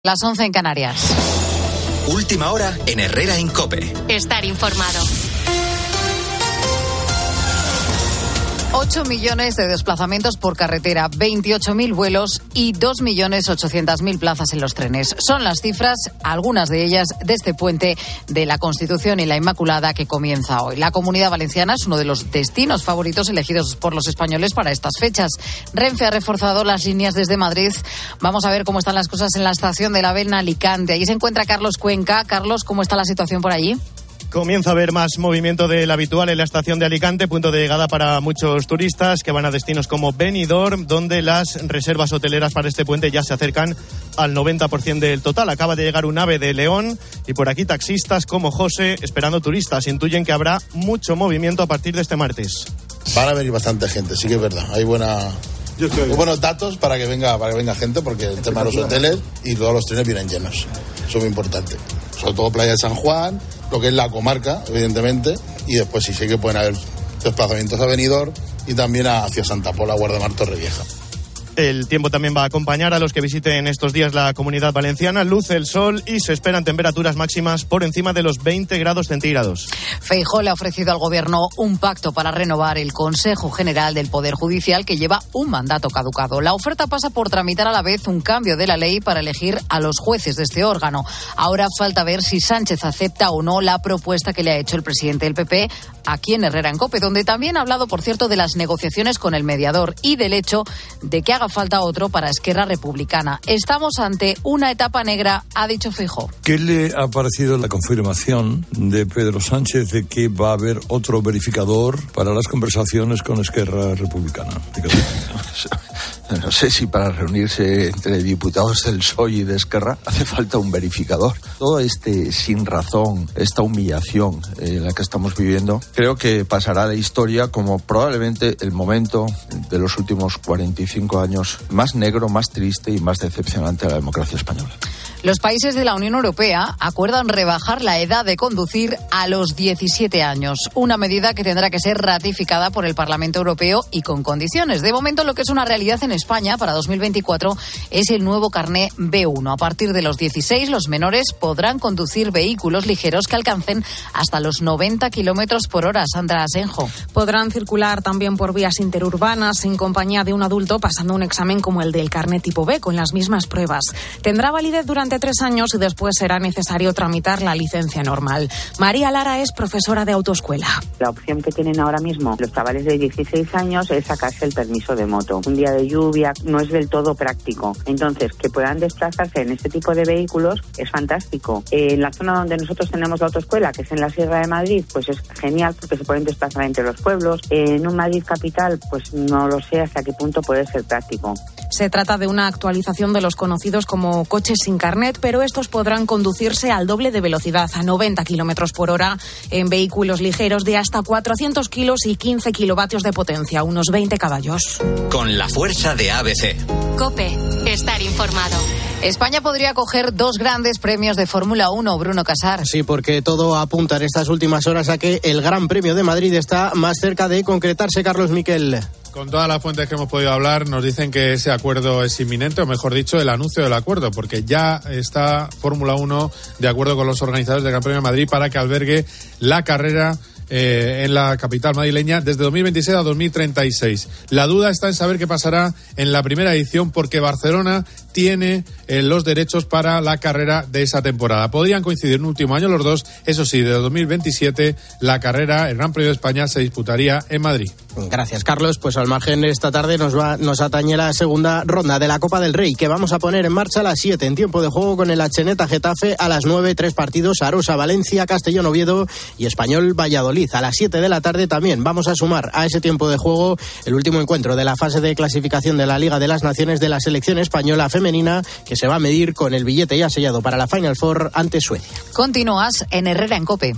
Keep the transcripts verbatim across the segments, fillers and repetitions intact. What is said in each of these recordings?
Las once en Canarias. Última hora en Herrera en COPE. Estar informado. ocho millones de desplazamientos por carretera, veintiocho mil vuelos y dos millones ochocientas mil plazas en los trenes. Son las cifras, algunas de ellas, de este puente de la Constitución y la Inmaculada que comienza hoy. La Comunidad Valenciana es uno de los destinos favoritos elegidos por los españoles para estas fechas. Renfe ha reforzado las líneas desde Madrid. Vamos a ver cómo están las cosas en la estación de la AVE en Alicante. Allí se encuentra Carlos Cuenca. Carlos, ¿cómo está la situación por allí? Comienza a haber más movimiento del habitual en la estación de Alicante, punto de llegada para muchos turistas que van a destinos como Benidorm, donde las reservas hoteleras para este puente ya se acercan al noventa por ciento del total. Acaba de llegar un AVE de León y por aquí taxistas como José esperando turistas. Intuyen que habrá mucho movimiento a partir de este martes. Van a venir bastante gente, sí que es verdad. Hay buena... Yo estoy... buenos datos para que venga para que venga gente, porque el tema de los hoteles y todos los trenes vienen llenos. Eso es muy importante. Sobre todo Playa de San Juan, lo que es la comarca, evidentemente, y después sí sé que pueden haber desplazamientos a Benidorm y también hacia Santa Pola, Guardamar, Torrevieja. El tiempo también va a acompañar a los que visiten estos días la Comunidad Valenciana. Luce el sol y se esperan temperaturas máximas por encima de los veinte grados centígrados. Feijóo le ha ofrecido al Gobierno un pacto para renovar el Consejo General del Poder Judicial, que lleva un mandato caducado. La oferta pasa por tramitar a la vez un cambio de la ley para elegir a los jueces de este órgano. Ahora falta ver si Sánchez acepta o no la propuesta que le ha hecho el presidente del P P aquí en Herrera en COPE, donde también ha hablado, por cierto, de las negociaciones con el mediador y del hecho de que haga falta otro para Esquerra Republicana. Estamos ante una etapa negra, ha dicho Feijóo. ¿Qué le ha parecido la confirmación de Pedro Sánchez de que va a haber otro verificador para las conversaciones con Esquerra Republicana? No sé si para reunirse entre diputados del P S O E y de Esquerra hace falta un verificador. Todo este sin razón, esta humillación en la que estamos viviendo, creo que pasará a la historia como probablemente el momento de los últimos cuarenta y cinco años más negro, más triste y más decepcionante de la democracia española. Los países de la Unión Europea acuerdan rebajar la edad de conducir a los diecisiete años, una medida que tendrá que ser ratificada por el Parlamento Europeo y con condiciones. De momento, lo que es una realidad en España para dos mil veinticuatro es el nuevo carné B uno. A partir de los dieciséis, los menores podrán conducir vehículos ligeros que alcancen hasta los noventa kilómetros por hora. Sandra Asenjo. Podrán circular también por vías interurbanas en compañía de un adulto, pasando un examen como el del carné tipo B, con las mismas pruebas. Tendrá validez durante tres años y después será necesario tramitar la licencia normal. María Lara es profesora de autoescuela. La opción que tienen ahora mismo los chavales de dieciséis años es sacarse el permiso de moto. Un día de lluvia no es del todo práctico. Entonces, que puedan desplazarse en este tipo de vehículos es fantástico. En la zona donde nosotros tenemos la autoescuela, que es en la Sierra de Madrid, pues es genial porque se pueden desplazar entre los pueblos. En un Madrid capital, pues no lo sé hasta qué punto puede ser práctico. Se trata de una actualización de los conocidos como coches sin carnet, pero estos podrán conducirse al doble de velocidad, a noventa kilómetros por hora, en vehículos ligeros de hasta cuatrocientos kilos y quince kilovatios de potencia, unos veinte caballos. Con la fuerza de A B C. COPE, estar informado. España podría coger dos grandes premios de Fórmula uno, Bruno Casar. Sí, porque todo apunta en estas últimas horas a que el Gran Premio de Madrid está más cerca de concretarse, Carlos Miquel. Con todas las fuentes que hemos podido hablar, nos dicen que ese acuerdo es inminente, o mejor dicho, el anuncio del acuerdo, porque ya está Fórmula uno de acuerdo con los organizadores del Gran Premio de Madrid para que albergue la carrera Eh, en la capital madrileña desde dos mil veintiséis a dos mil treinta y seis. La duda está en saber qué pasará en la primera edición, porque Barcelona tiene eh, los derechos para la carrera de esa temporada. Podrían coincidir en un último año los dos. Eso sí, desde dos mil veintisiete la carrera, el Gran Premio de España, se disputaría en Madrid. Gracias, Carlos. Pues al margen, esta tarde nos va nos atañe la segunda ronda de la Copa del Rey, que vamos a poner en marcha a las siete en tiempo de juego, con el Atxeneta Getafe a las nueve, tres partidos, Arosa Valencia, Castellón Oviedo y Español Valladolid. A las siete de la tarde también vamos a sumar a ese tiempo de juego el último encuentro de la fase de clasificación de la Liga de las Naciones de la selección española femenina, que se va a medir con el billete ya sellado para la Final Four ante Suecia. Continúas en Herrera en COPE.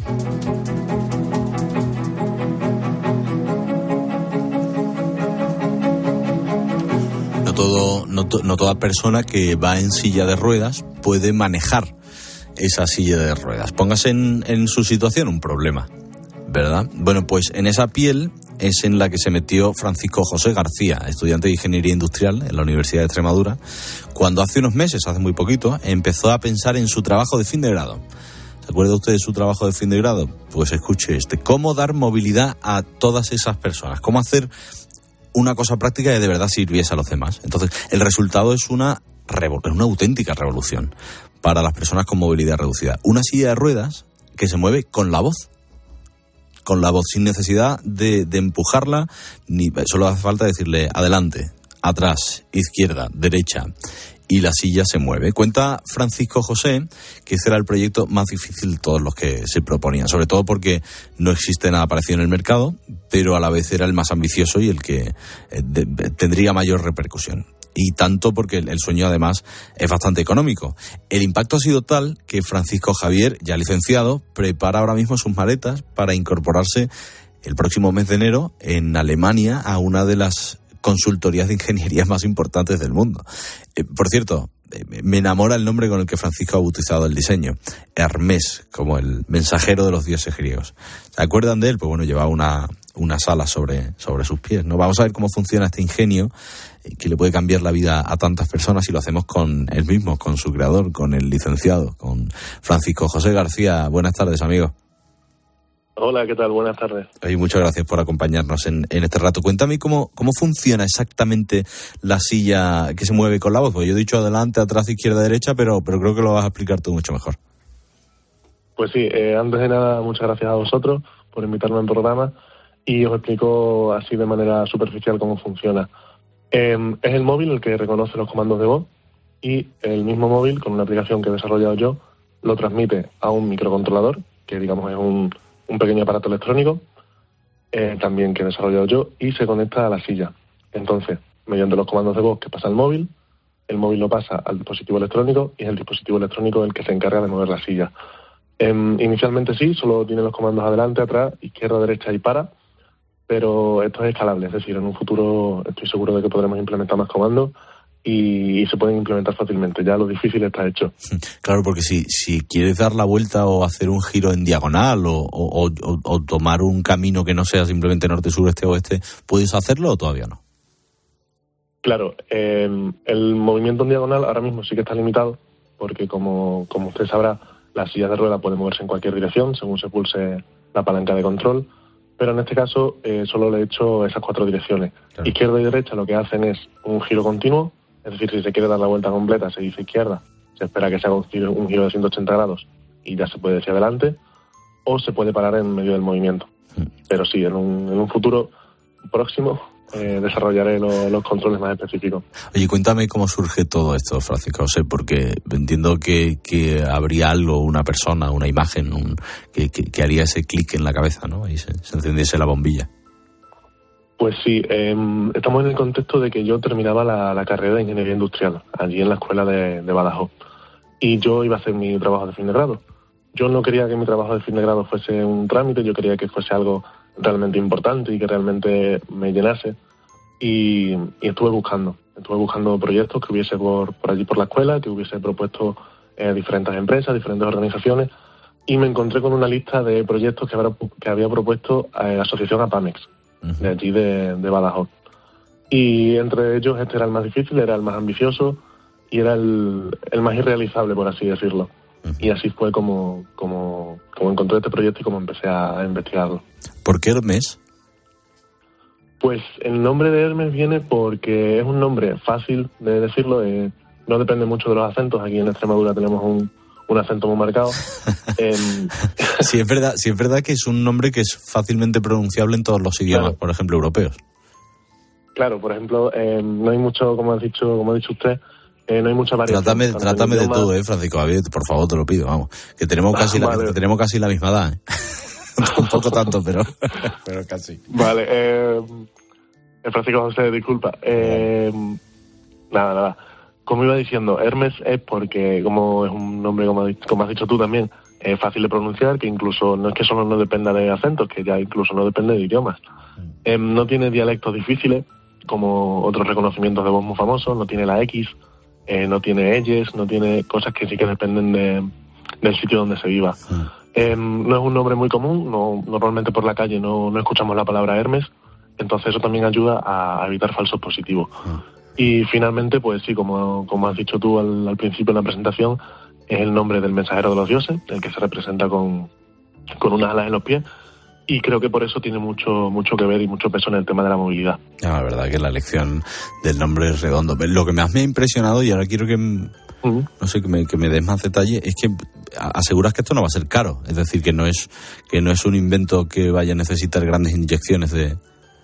No, todo, no, to, no toda persona que va en silla de ruedas puede manejar esa silla de ruedas. Póngase en, en su situación un problema, ¿verdad? Bueno, pues en esa piel es en la que se metió Francisco José García, estudiante de Ingeniería Industrial en la Universidad de Extremadura, cuando hace unos meses, hace muy poquito, empezó a pensar en su trabajo de fin de grado. ¿Se acuerda usted de su trabajo de fin de grado? Pues escuche este. ¿Cómo dar movilidad a todas esas personas? ¿Cómo hacer una cosa práctica que de verdad sirviese a los demás? Entonces, el resultado es una, revol- una auténtica revolución para las personas con movilidad reducida. Una silla de ruedas que se mueve con la voz. Con la voz, sin necesidad de, de empujarla, ni solo hace falta decirle adelante, atrás, izquierda, derecha, y la silla se mueve. Cuenta Francisco José que ese era el proyecto más difícil de todos los que se proponían, sobre todo porque no existe nada parecido en el mercado, pero a la vez era el más ambicioso y el que eh, de, de, tendría mayor repercusión. Y tanto porque el sueño además es bastante económico. El impacto ha sido tal que Francisco Javier, ya licenciado, prepara ahora mismo sus maletas para incorporarse el próximo mes de enero en Alemania a una de las consultorías de ingeniería más importantes del mundo. Eh, por cierto, eh, me enamora el nombre con el que Francisco ha bautizado el diseño. Hermes, como el mensajero de los dioses griegos. ¿Se acuerdan de él? Pues bueno, llevaba una, una sala sobre, sobre sus pies, ¿no? Vamos a ver cómo funciona este ingenio que le puede cambiar la vida a tantas personas, y lo hacemos con él mismo, con su creador, con el licenciado, con Francisco José García. Buenas tardes, amigo. Hola, ¿qué tal? Buenas tardes. Oye, muchas gracias por acompañarnos en, en este rato. Cuéntame cómo, cómo funciona exactamente la silla que se mueve con la voz. Porque yo he dicho adelante, atrás, izquierda, derecha, pero, pero creo que lo vas a explicar tú mucho mejor. Pues sí, eh, antes de nada, muchas gracias a vosotros por invitarme al programa, y os explico así de manera superficial cómo funciona. Eh, es el móvil el que reconoce los comandos de voz, y el mismo móvil, con una aplicación que he desarrollado yo, lo transmite a un microcontrolador, que digamos es un, un pequeño aparato electrónico, eh, también que he desarrollado yo, y se conecta a la silla. Entonces, mediante los comandos de voz que pasa el móvil, el móvil lo pasa al dispositivo electrónico, y es el dispositivo electrónico el que se encarga de mover la silla. Eh, inicialmente sí, solo tiene los comandos adelante, atrás, izquierda, derecha y para, pero esto es escalable, es decir, en un futuro estoy seguro de que podremos implementar más comandos y, y se pueden implementar fácilmente. Ya lo difícil está hecho. Claro, porque si, si quieres dar la vuelta o hacer un giro en diagonal o, o, o, o tomar un camino que no sea simplemente norte, sur, este, oeste, ¿puedes hacerlo o todavía no? Claro, eh, el movimiento en diagonal ahora mismo sí que está limitado, porque como, como usted sabrá, la silla de ruedas puede moverse en cualquier dirección según se pulse la palanca de control, pero en este caso eh, solo le he hecho esas cuatro direcciones. Claro. Izquierda y derecha lo que hacen es un giro continuo, es decir, si se quiere dar la vuelta completa se dice izquierda, se espera que se haga un giro, un giro de ciento ochenta grados y ya se puede hacia adelante, o se puede parar en medio del movimiento. Mm. Pero sí, en un, en un futuro próximo eh, desarrollaré lo, los controles más específicos. Oye, cuéntame cómo surge todo esto, Francisco José, porque entiendo que, que habría algo, una persona, una imagen, un, que, que, que haría ese clic en la cabeza, ¿no? Y se, se encendiese la bombilla. Pues sí, eh, estamos en el contexto de que yo terminaba la, la carrera de Ingeniería Industrial, allí en la escuela de, de Badajoz, y yo iba a hacer mi trabajo de fin de grado. Yo no quería que mi trabajo de fin de grado fuese un trámite, yo quería que fuese algo realmente importante y que realmente me llenase, y, y estuve buscando, estuve buscando proyectos que hubiese por, por allí por la escuela, que hubiese propuesto eh, diferentes empresas, diferentes organizaciones, y me encontré con una lista de proyectos que, habrá, que había propuesto eh, la asociación APAMEX, uh-huh. de allí de, de Badajoz. Y entre ellos este era el más difícil, era el más ambicioso y era el, el más irrealizable, por así decirlo. Uh-huh. Y así fue como, como, como encontré este proyecto y como empecé a, a investigarlo. ¿Por qué Hermes? Pues el nombre de Hermes viene porque es un nombre fácil de decirlo, eh, no depende mucho de los acentos. Aquí en Extremadura tenemos un, un acento muy marcado. eh, sí, es verdad, sí, es verdad que es un nombre que es fácilmente pronunciable en todos los idiomas, claro. Por ejemplo, europeos. Claro, por ejemplo, eh, no hay mucho, como ha dicho, como ha dicho usted, eh, no hay mucha variación. Trátame, trátame de todo, eh, Francisco Javier, por favor, te lo pido, vamos, que tenemos casi, ah, vale. la, que tenemos casi la misma edad, ¿eh? Un poco tanto, pero, pero casi. Vale, eh, Francisco José, disculpa. Eh, nada, nada. Como iba diciendo, Hermes es porque, como es un nombre, como, como has dicho tú también, es fácil de pronunciar, que incluso no es que solo no dependa de acentos, que ya incluso no depende de idiomas. Eh, no tiene dialectos difíciles, como otros reconocimientos de voz muy famosos, no tiene la X, eh, no tiene eyes, no tiene cosas que sí que dependen de, del sitio donde se viva. Eh, no es un nombre muy común, no, normalmente por la calle no, no escuchamos la palabra Hermes, Entonces eso también ayuda a evitar falsos positivos. Y finalmente, pues sí, como, como has dicho tú al, al principio de la presentación, es el nombre del mensajero de los dioses, el que se representa con, con unas alas en los pies, y creo que por eso tiene mucho mucho que ver y mucho peso en el tema de la movilidad. Ah, la verdad que la elección del nombre es redondo. Lo que más me ha impresionado, y ahora quiero que, uh-huh. no sé, que me, que me des más detalle, es que aseguras que esto no va a ser caro, es decir, que no es que no es un invento que vaya a necesitar grandes inyecciones de...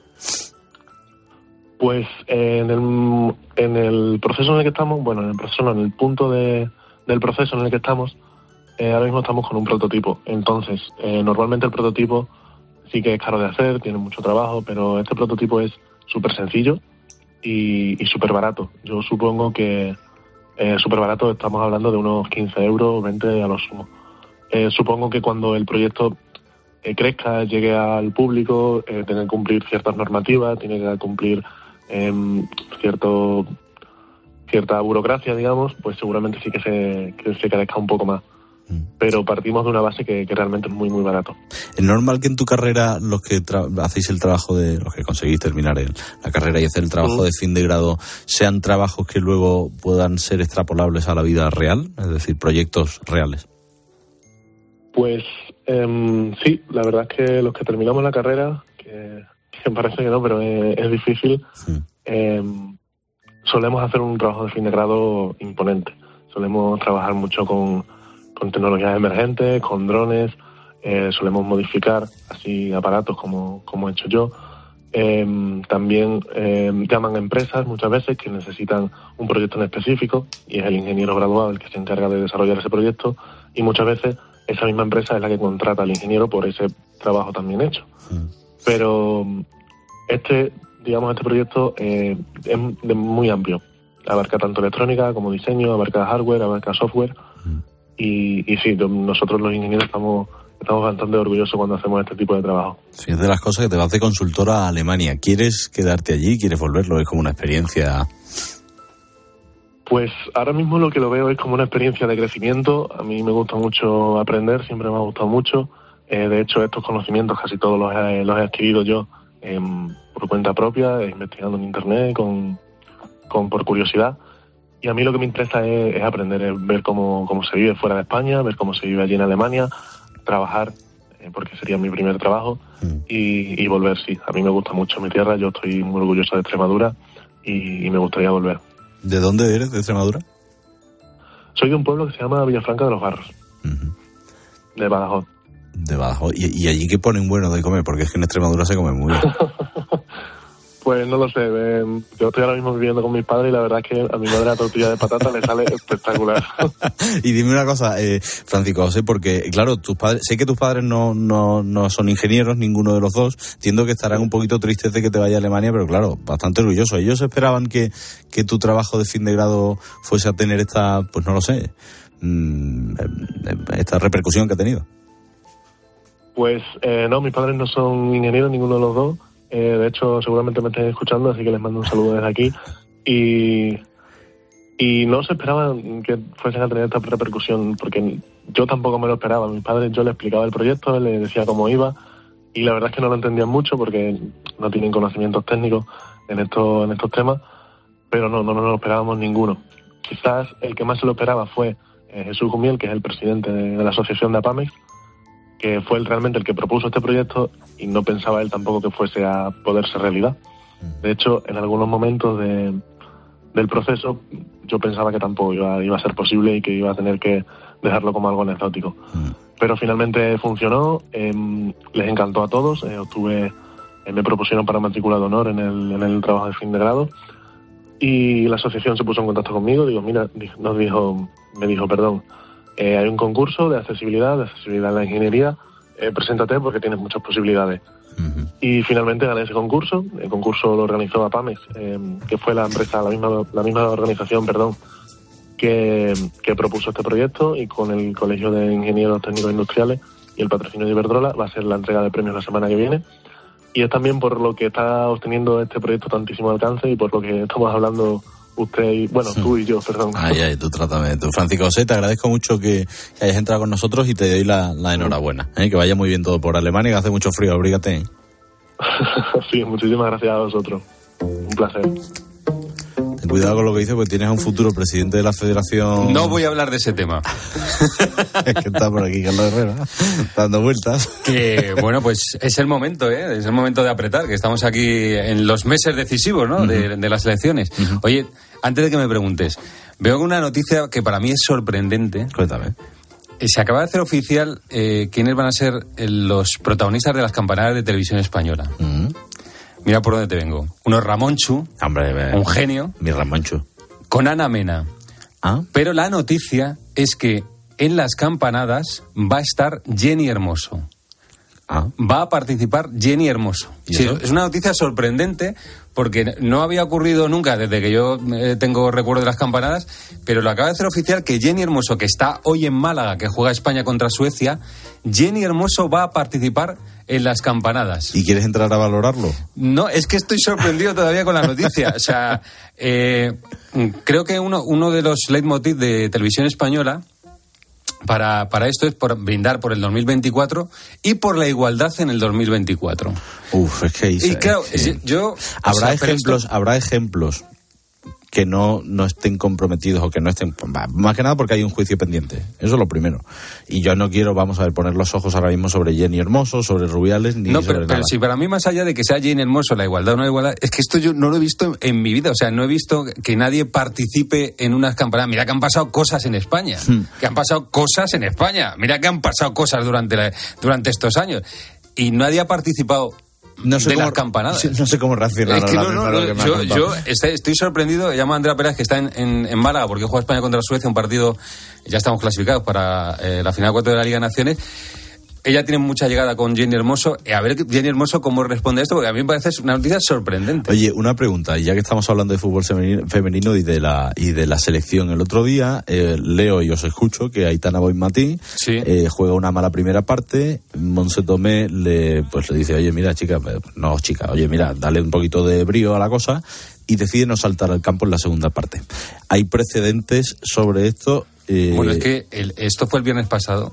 Pues eh, en, el, en el proceso en el que estamos, bueno, en el proceso no, en el punto de, del proceso en el que estamos, eh, ahora mismo estamos con un prototipo. Entonces, eh, normalmente el prototipo sí que es caro de hacer, tiene mucho trabajo, pero este prototipo es súper sencillo y, y súper barato. Yo supongo que eh, súper barato, estamos hablando de unos quince euros, veinte a lo sumo. Eh, supongo que cuando el proyecto eh, crezca, llegue al público, eh, tenga que cumplir ciertas normativas, tiene que cumplir eh, cierto cierta burocracia, digamos, pues seguramente sí que se, que se crezca un poco más. Pero partimos de una base que, que realmente es muy, muy barato. ¿Es normal que en tu carrera los que tra- hacéis el trabajo de, los que conseguís terminar el, la carrera y hacer el trabajo uh-huh. de fin de grado, sean trabajos que luego puedan ser extrapolables a la vida real? Es decir, proyectos reales. Pues eh, sí, la verdad es que los que terminamos la carrera, que, que parece que no, pero es, es difícil, sí. eh, solemos hacer un trabajo de fin de grado imponente. Solemos trabajar mucho con con tecnologías emergentes, con drones, eh, solemos modificar así aparatos como, como he hecho yo. Eh, también eh, llaman a empresas muchas veces que necesitan un proyecto en específico y es el ingeniero graduado el que se encarga de desarrollar ese proyecto, y muchas veces esa misma empresa es la que contrata al ingeniero por ese trabajo también hecho. Sí. Pero este, digamos, este proyecto eh, es de muy amplio. Abarca tanto electrónica como diseño, abarca hardware, abarca software. Sí. Y, y sí, nosotros los ingenieros estamos, estamos bastante orgullosos cuando hacemos este tipo de trabajo. Sí, es de las cosas que te vas de consultora a Alemania. ¿Quieres quedarte allí? ¿Quieres volverlo? Es como una experiencia... Pues ahora mismo lo que lo veo es como una experiencia de crecimiento. A mí me gusta mucho aprender, siempre me ha gustado mucho. Eh, de hecho, estos conocimientos casi todos los he, los he adquirido yo eh, por cuenta propia, investigando en internet, con, con por curiosidad. Y a mí lo que me interesa es, es aprender, es ver cómo, cómo se vive fuera de España, ver cómo se vive allí en Alemania, trabajar, eh, porque sería mi primer trabajo, mm. y, y volver, sí. A mí me gusta mucho mi tierra, yo estoy muy orgulloso de Extremadura y, y me gustaría volver. ¿De dónde eres, de Extremadura? Soy de un pueblo que se llama Villafranca de los Barros, uh-huh. de Badajoz. De Badajoz. ¿Y, y allí qué ponen bueno de comer? Porque es que en Extremadura se come muy bien. Pues no lo sé, eh, yo estoy ahora mismo viviendo con mis padres y la verdad es que a mi madre la tortilla de patata le sale espectacular. Y dime una cosa, eh, Francisco José, porque claro, tus padres, sé que tus padres no, no, no son ingenieros, ninguno de los dos, entiendo que estarán un poquito tristes de que te vaya a Alemania, pero claro, bastante orgullosos. Ellos esperaban que, que tu trabajo de fin de grado fuese a tener esta, pues no lo sé, esta repercusión que ha tenido. Pues eh, no, mis padres no son ingenieros, ninguno de los dos. Eh, de hecho, seguramente me estén escuchando, así que les mando un saludo desde aquí. Y, y no se esperaban que fuesen a tener esta repercusión, porque yo tampoco me lo esperaba. A mis padres yo les explicaba el proyecto, les decía cómo iba, y la verdad es que no lo entendían mucho porque no tienen conocimientos técnicos en estos, en estos temas, pero no, no nos lo esperábamos ninguno. Quizás el que más se lo esperaba fue eh, Jesús Gumiel, que es el presidente de, de la asociación de APAMEX, que fue él realmente el que propuso este proyecto y no pensaba él tampoco que fuese a poder ser realidad. De hecho, en algunos momentos de, del proceso yo pensaba que tampoco iba, iba a ser posible y que iba a tener que dejarlo como algo anecdótico. Pero finalmente funcionó, eh, les encantó a todos, eh, obtuve, eh, me propusieron para matrícula de honor en el, en el trabajo de fin de grado y la asociación se puso en contacto conmigo, digo, mira, nos dijo, me dijo, perdón, Eh, hay un concurso de accesibilidad, de accesibilidad en la ingeniería, eh, preséntate porque tienes muchas posibilidades. Uh-huh. Y finalmente gané ese concurso, el concurso lo organizó APAMEX, eh, que fue la empresa, la misma, la misma organización, perdón, que, que propuso este proyecto, y con el Colegio de Ingenieros Técnicos Industriales y el patrocinio de Iberdrola va a ser la entrega de premios la semana que viene. Y es también por lo que está obteniendo este proyecto tantísimo alcance y por lo que estamos hablando usted y, bueno, tú y yo, perdón. Ay, ay, tú trátame. Tú, Francisco José, te agradezco mucho que, que hayas entrado con nosotros y te doy la, la enhorabuena. ¿eh? Que vaya muy bien todo por Alemania, que hace mucho frío, abrígate. Sí, muchísimas gracias a vosotros. Un placer. Ten cuidado con lo que dices, porque tienes a un futuro presidente de la Federación. No voy a hablar de ese tema. Es que está por aquí Carlos Herrera, dando vueltas. Que, bueno, pues es el momento, ¿eh? Es el momento de apretar, que estamos aquí en los meses decisivos, ¿no? Uh-huh. de, de las elecciones. Uh-huh. Oye, antes de que me preguntes, veo una noticia que para mí es sorprendente. Cuéntame. Se acaba de hacer oficial eh, quiénes van a ser los protagonistas de las campanadas de televisión española. Uh-huh. Mira por dónde te vengo. Uno es Ramonchu, Hombre, un genio. Mi Ramonchu. Con Ana Mena. ¿Ah? Pero la noticia es que en las campanadas va a estar Jenny Hermoso. ¿Ah? Va a participar Jenny Hermoso. Sí, es una noticia sorprendente porque no había ocurrido nunca desde que yo eh, tengo recuerdo de las campanadas, pero lo acaba de hacer oficial que Jenny Hermoso, que está hoy en Málaga, que juega España contra Suecia, Jenny Hermoso va a participar en las campanadas. ¿Y quieres entrar a valorarlo? No, es que estoy sorprendido todavía con la noticia. O sea, eh, creo que uno, uno de los leitmotiv de Televisión Española Para, para esto es por brindar por el dos mil veinticuatro y por la igualdad en el dos mil veinticuatro. Uf, es que... Y claro, sí. yo... Habrá o sea, ejemplos, esto... habrá ejemplos que no, no estén comprometidos o que no estén... Más que nada porque hay un juicio pendiente. Eso es lo primero. Y yo no quiero, vamos a ver, poner los ojos ahora mismo sobre Jenny Hermoso, sobre Rubiales, ni no, sobre pero, nada. pero si para mí, más allá de que sea Jenny Hermoso, la igualdad o no la igualdad, es que esto yo no lo he visto en, en mi vida. O sea, no he visto que nadie participe en unas campanadas. Mira que han pasado cosas en España. Hmm. Que han pasado cosas en España. Mira que han pasado cosas durante, la, durante estos años. Y nadie ha participado... No sé de cómo, las campanadas. No sé cómo reaccionar. Es que a no, no, no, que yo, yo estoy, estoy sorprendido. Llamo a Andrea Pérez, que está en, en, en Málaga, porque juega España contra Suecia, un partido, ya estamos clasificados para eh, la final cuatro de la Liga de Naciones. Ella tiene mucha llegada con Jenny Hermoso. A ver, Jenny Hermoso, cómo responde a esto, porque a mí me parece una noticia sorprendente. Oye, una pregunta, ya que estamos hablando de fútbol femenino y de la y de la selección. El otro día eh, leo y os escucho que Aitana Bonmatí sí. eh, juega una mala primera parte. Montse Tomé le, pues le dice, oye, mira, chica, no, chica, oye, mira, dale un poquito de brío a la cosa, y decide no saltar al campo en la segunda parte. ¿Hay precedentes sobre esto? Eh... Bueno, es que el, esto fue el viernes pasado.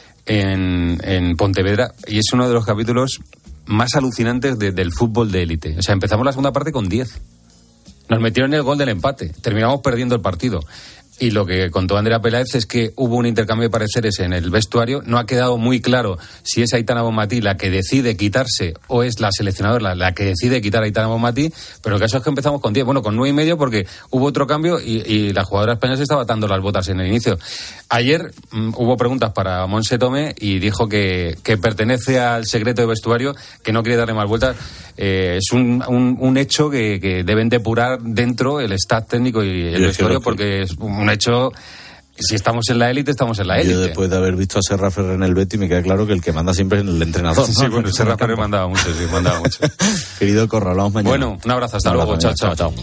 En, en Pontevedra, y es uno de los capítulos más alucinantes de, del fútbol de élite. O sea, empezamos la segunda parte con diez. Nos metieron el gol del empate. Terminamos perdiendo el partido. Y lo que contó Andrea Peláez es que hubo un intercambio de pareceres en el vestuario. No ha quedado muy claro si es Aitana Bonmatí la que decide quitarse o es la seleccionadora la, la que decide quitar a Aitana Bonmatí. Pero el caso es que empezamos con diez. Bueno, con nueve y medio porque hubo otro cambio y, y la jugadora española se estaba atando las botas en el inicio. Ayer mmm, hubo preguntas para Montse Tomé y dijo que, que pertenece al secreto de vestuario, que no quiere darle más vueltas. Eh, es un, un, un hecho que, que deben depurar dentro el staff técnico y el vestuario, porque es un hecho. Si estamos en la élite, estamos en la élite. Yo después de haber visto a Serra Ferrer en el Betis me queda claro que el que manda siempre es el entrenador, ¿no? Sí, bueno, Serra Ferrer mandaba mucho, sí, mandaba mucho. Querido Corro, hablamos mañana. Bueno, un abrazo, hasta un luego, abrazo, chao, chao, chao.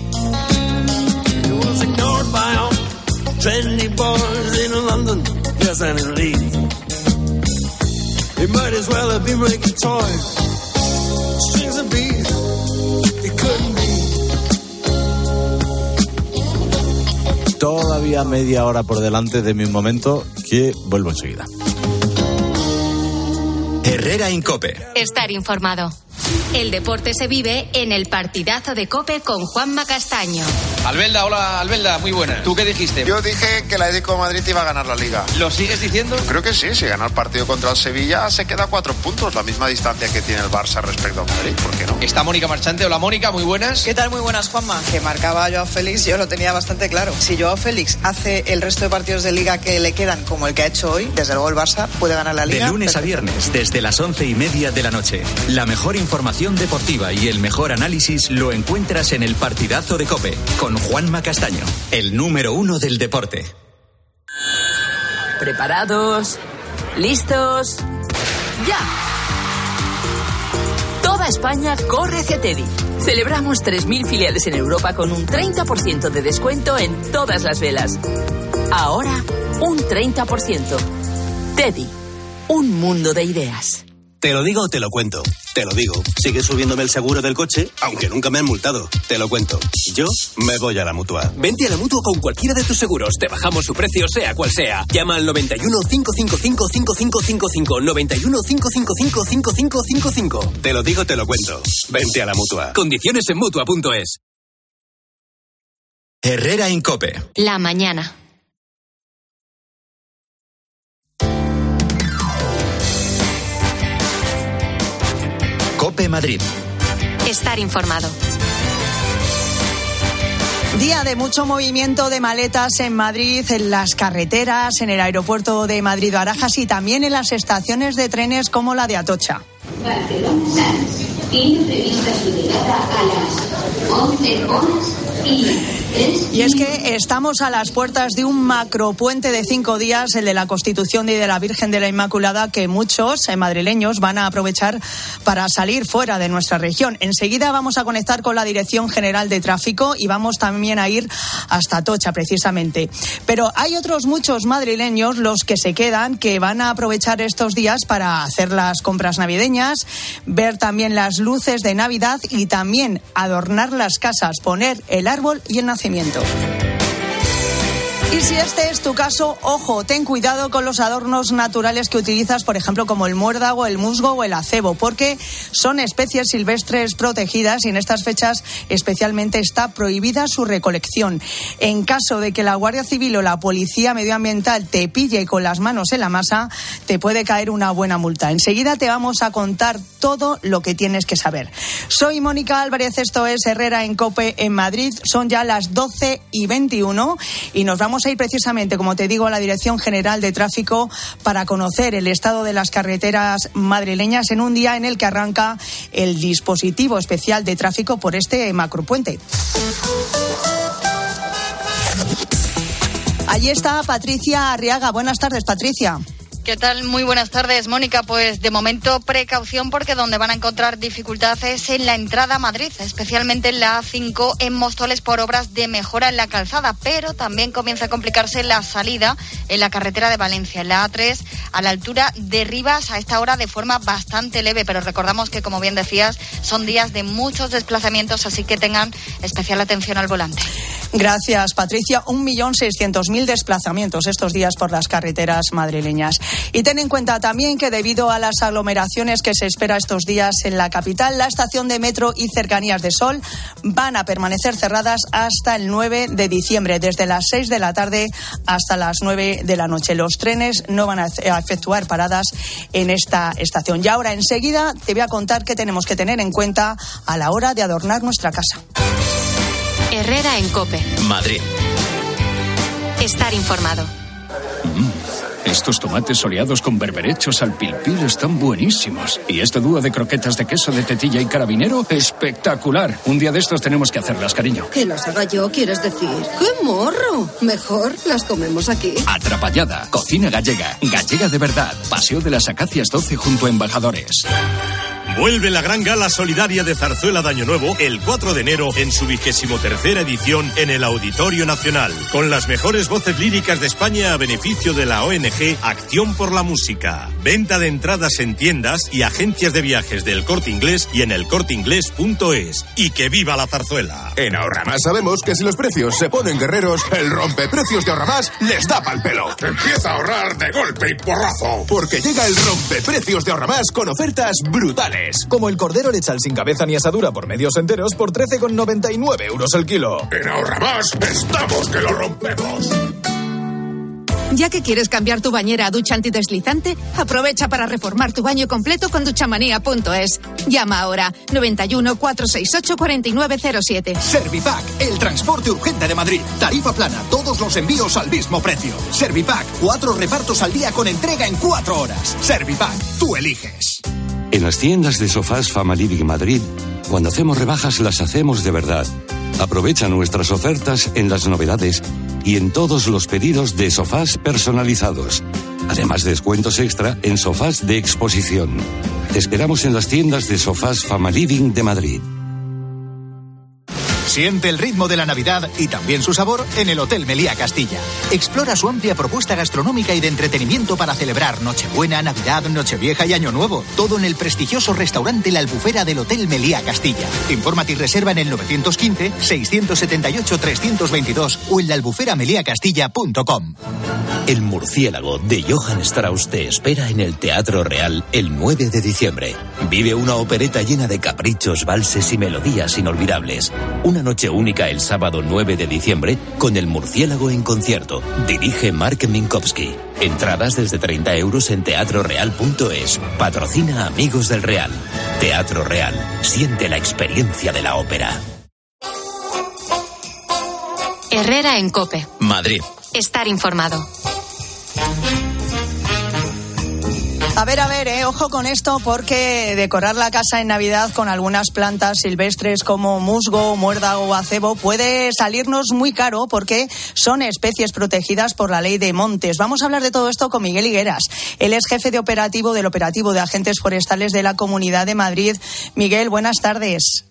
Todavía media hora por delante de mi momento, que vuelvo enseguida. Herrera Incope. Estar informado. El deporte se vive en el partidazo de COPE con Juanma Castaño. Albelda, hola Albelda, muy buena. ¿Tú qué dijiste? Yo dije que el Atlético de Madrid iba a ganar la Liga. ¿Lo sigues diciendo? Creo que sí, si gana el partido contra el Sevilla se queda a cuatro puntos, la misma distancia que tiene el Barça respecto al Madrid, ¿por qué no? Está Mónica Marchante, hola Mónica, muy buenas. ¿Qué tal? Muy buenas, Juanma. Que marcaba a Joao Félix, yo lo tenía bastante claro. Si Joao Félix hace el resto de partidos de Liga que le quedan como el que ha hecho hoy, desde luego el Barça puede ganar la Liga. De lunes a viernes, desde las once y media de la noche, la mejor información deportiva y el mejor análisis lo encuentras en el partidazo de COPE con Juanma Castaño, el número uno del deporte. ¿Preparados? ¿Listos? ¡Ya! Toda España corre hacia Teddy. Celebramos tres mil filiales en Europa con un treinta por ciento de descuento en todas las velas. Ahora, un treinta por ciento. Teddy, un mundo de ideas. Te lo digo o te lo cuento. Te lo digo, sigue subiéndome el seguro del coche, aunque nunca me han multado. Te lo cuento. Yo me voy a la Mutua. Vente a la Mutua con cualquiera de tus seguros. Te bajamos su precio, sea cual sea. Llama al noventa y uno, cinco cinco cinco, cinco cinco cinco cinco. noventa y uno, cinco cinco cinco, cinco cinco cinco cinco. Te lo digo, te lo cuento. Vente a la Mutua. Condiciones en Mutua punto es. Herrera en COPE. La mañana. COPE Madrid. Estar informado. Día de mucho movimiento de maletas en Madrid, en las carreteras, en el aeropuerto de Madrid-Barajas y también en las estaciones de trenes como la de Atocha. Barcelona Sants tiene prevista su llegada a las once horas y Y es que estamos a las puertas de un macropuente de cinco días, el de la Constitución y de la Virgen de la Inmaculada, que muchos eh, madrileños van a aprovechar para salir fuera de nuestra región. Enseguida vamos a conectar con la Dirección General de Tráfico y vamos también a ir hasta Atocha, precisamente. Pero hay otros muchos madrileños, los que se quedan, que van a aprovechar estos días para hacer las compras navideñas, ver también las luces de Navidad y también adornar las casas, poner el árbol y el nacimiento. Y si este es tu caso, ojo, ten cuidado con los adornos naturales que utilizas, por ejemplo, como el muérdago, el musgo o el acebo, porque son especies silvestres protegidas y en estas fechas especialmente está prohibida su recolección. En caso de que la Guardia Civil o la Policía Medioambiental te pille con las manos en la masa, te puede caer una buena multa. Enseguida te vamos a contar todo lo que tienes que saber. Soy Mónica Álvarez, esto es Herrera en COPE en Madrid. Son ya las doce y veintiuno y nos vamos a ir precisamente, como te digo, a la Dirección General de Tráfico para conocer el estado de las carreteras madrileñas en un día en el que arranca el dispositivo especial de tráfico por este macropuente. Allí está Patricia Arriaga. Buenas tardes, Patricia. ¿Qué tal? Muy buenas tardes, Mónica. Pues de momento precaución porque donde van a encontrar dificultad es en la entrada a Madrid, especialmente en la A cinco en Móstoles por obras de mejora en la calzada, pero también comienza a complicarse la salida en la carretera de Valencia, en la A tres a la altura de Rivas a esta hora de forma bastante leve, pero recordamos que, como bien decías, son días de muchos desplazamientos, así que tengan especial atención al volante. Gracias, Patricia. Un millón seiscientos mil desplazamientos estos días por las carreteras madrileñas. Y ten en cuenta también que debido a las aglomeraciones que se espera estos días en la capital, la estación de metro y cercanías de Sol van a permanecer cerradas hasta el nueve de diciembre, desde las seis de la tarde hasta las nueve de la noche. Los trenes no van a efectuar paradas en esta estación. Y ahora enseguida te voy a contar qué tenemos que tener en cuenta a la hora de adornar nuestra casa. Herrera en COPE. Madrid. Estar informado. Estos tomates soleados con berberechos al pil pil están buenísimos. Y este dúo de croquetas de queso de tetilla y carabinero, espectacular. Un día de estos tenemos que hacerlas, cariño. ¿Que las haga yo, quieres decir? ¡Qué morro! Mejor las comemos aquí. Atrapallada, cocina gallega, gallega de verdad. Paseo de las Acacias doce junto a Embajadores. Vuelve la gran gala solidaria de Zarzuela de Año Nuevo el cuatro de enero en su vigésimo tercera edición en el Auditorio Nacional, con las mejores voces líricas de España a beneficio de la O N G Acción por la Música. Venta de entradas en tiendas y agencias de viajes del Corte Inglés y en el corte inglés punto es. Y que viva la zarzuela. En Ahorramás sabemos que si los precios se ponen guerreros, el rompeprecios de Ahorramás les da pa'l pelo. Empieza a ahorrar de golpe y porrazo. Porque llega el rompeprecios de Ahorramás con ofertas brutales. Como el cordero lechal sin cabeza ni asadura por medios enteros por trece con noventa y nueve euros el kilo. En Ahorramás estamos que lo rompemos. Ya que quieres cambiar tu bañera a ducha antideslizante, aprovecha para reformar tu baño completo con duchamanía punto es. Llama ahora noventa y uno, cuatrocientos sesenta y ocho, cuarenta y nueve cero siete. Servipack, el transporte urgente de Madrid. Tarifa plana, todos los envíos al mismo precio. Servipack, cuatro repartos al día con entrega en cuatro horas. Servipack, tú eliges. En las tiendas de sofás Fama Living Madrid, cuando hacemos rebajas las hacemos de verdad. Aprovecha nuestras ofertas en las novedades y en todos los pedidos de sofás personalizados. Además, descuentos extra en sofás de exposición. Te esperamos en las tiendas de sofás Fama Living de Madrid. Siente el ritmo de la Navidad y también su sabor en el Hotel Meliá Castilla. Explora su amplia propuesta gastronómica y de entretenimiento para celebrar Nochebuena, Navidad, Nochevieja y Año Nuevo. Todo en el prestigioso restaurante La Albufera del Hotel Meliá Castilla. Infórmate y reserva en el nueve uno cinco, seis siete ocho, tres dos dos o en la albufera meliá castilla punto com. El Murciélago de Johann Strauss te espera en el Teatro Real el nueve de diciembre. Vive una opereta llena de caprichos, valses y melodías inolvidables. Una noche única el sábado nueve de diciembre con El Murciélago en concierto. Dirige Mark Minkowski. Entradas desde treinta euros en teatro real punto es. Patrocina Amigos del Real. Teatro Real. Siente la experiencia de la ópera. Herrera en COPE. Madrid. Estar informado. A ver, a ver, eh, ojo con esto, porque decorar la casa en Navidad con algunas plantas silvestres como musgo, muérdago o acebo puede salirnos muy caro porque son especies protegidas por la ley de montes. Vamos a hablar de todo esto con Miguel Higueras. Él es jefe de operativo del operativo de agentes forestales de la Comunidad de Madrid. Miguel, buenas tardes.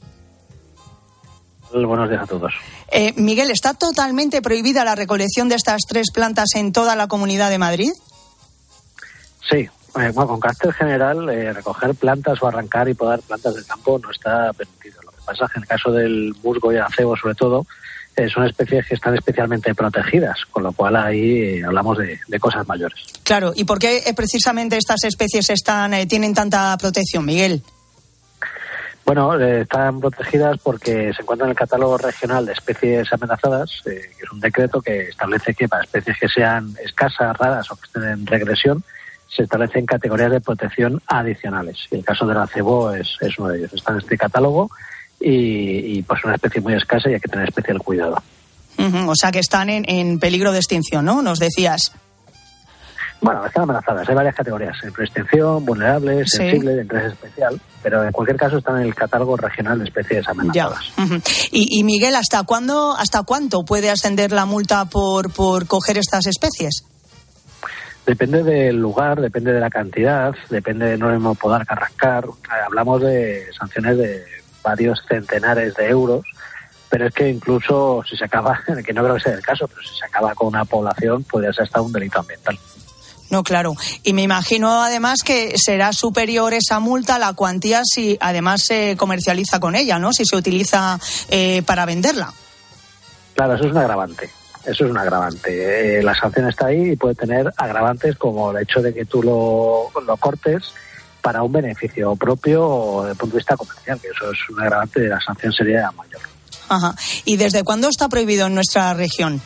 Buenos días a todos. Eh, Miguel, ¿está totalmente prohibida la recolección de estas tres plantas en toda la Comunidad de Madrid? Sí, eh, bueno, con carácter general, eh, recoger plantas o arrancar y podar plantas del campo no está permitido. Lo que pasa es que en el caso del musgo y el acebo, sobre todo, eh, son especies que están especialmente protegidas, con lo cual ahí eh, hablamos de, de cosas mayores. Claro, ¿y por qué eh, precisamente estas especies están eh, tienen tanta protección, Miguel? Bueno, eh, están protegidas porque se encuentran en el catálogo regional de especies amenazadas, eh, que es un decreto que establece que para especies que sean escasas, raras o que estén en regresión, se establecen categorías de protección adicionales. Y el caso del acebo es, es uno de ellos. Está en este catálogo y, y pues una especie muy escasa y hay que tener especial cuidado. Uh-huh, o sea que están en, en peligro de extinción, ¿no? Nos decías. Bueno, están amenazadas. Hay varias categorías. En extinción, vulnerables, sensibles, de interés especial. Pero en cualquier caso están en el catálogo regional de especies amenazadas. Uh-huh. Y, y Miguel, ¿hasta cuándo, hasta cuánto puede ascender la multa por, por coger estas especies? Depende del lugar, depende de la cantidad, depende de no mismo podar que arrancar. Eh, hablamos de sanciones de varios centenares de euros. Pero es que incluso si se acaba, que no creo que sea el caso, pero si se acaba con una población, podría ser hasta un delito ambiental. No, claro. Y me imagino además que será superior esa multa a la cuantía si además se comercializa con ella, ¿no? Si se utiliza eh, para venderla. Claro, eso es un agravante. Eso es un agravante. Eh, la sanción está ahí y puede tener agravantes como el hecho de que tú lo, lo cortes para un beneficio propio o desde el punto de vista comercial, que eso es un agravante de la sanción sería mayor. Ajá. ¿Y desde cuándo está prohibido en nuestra región?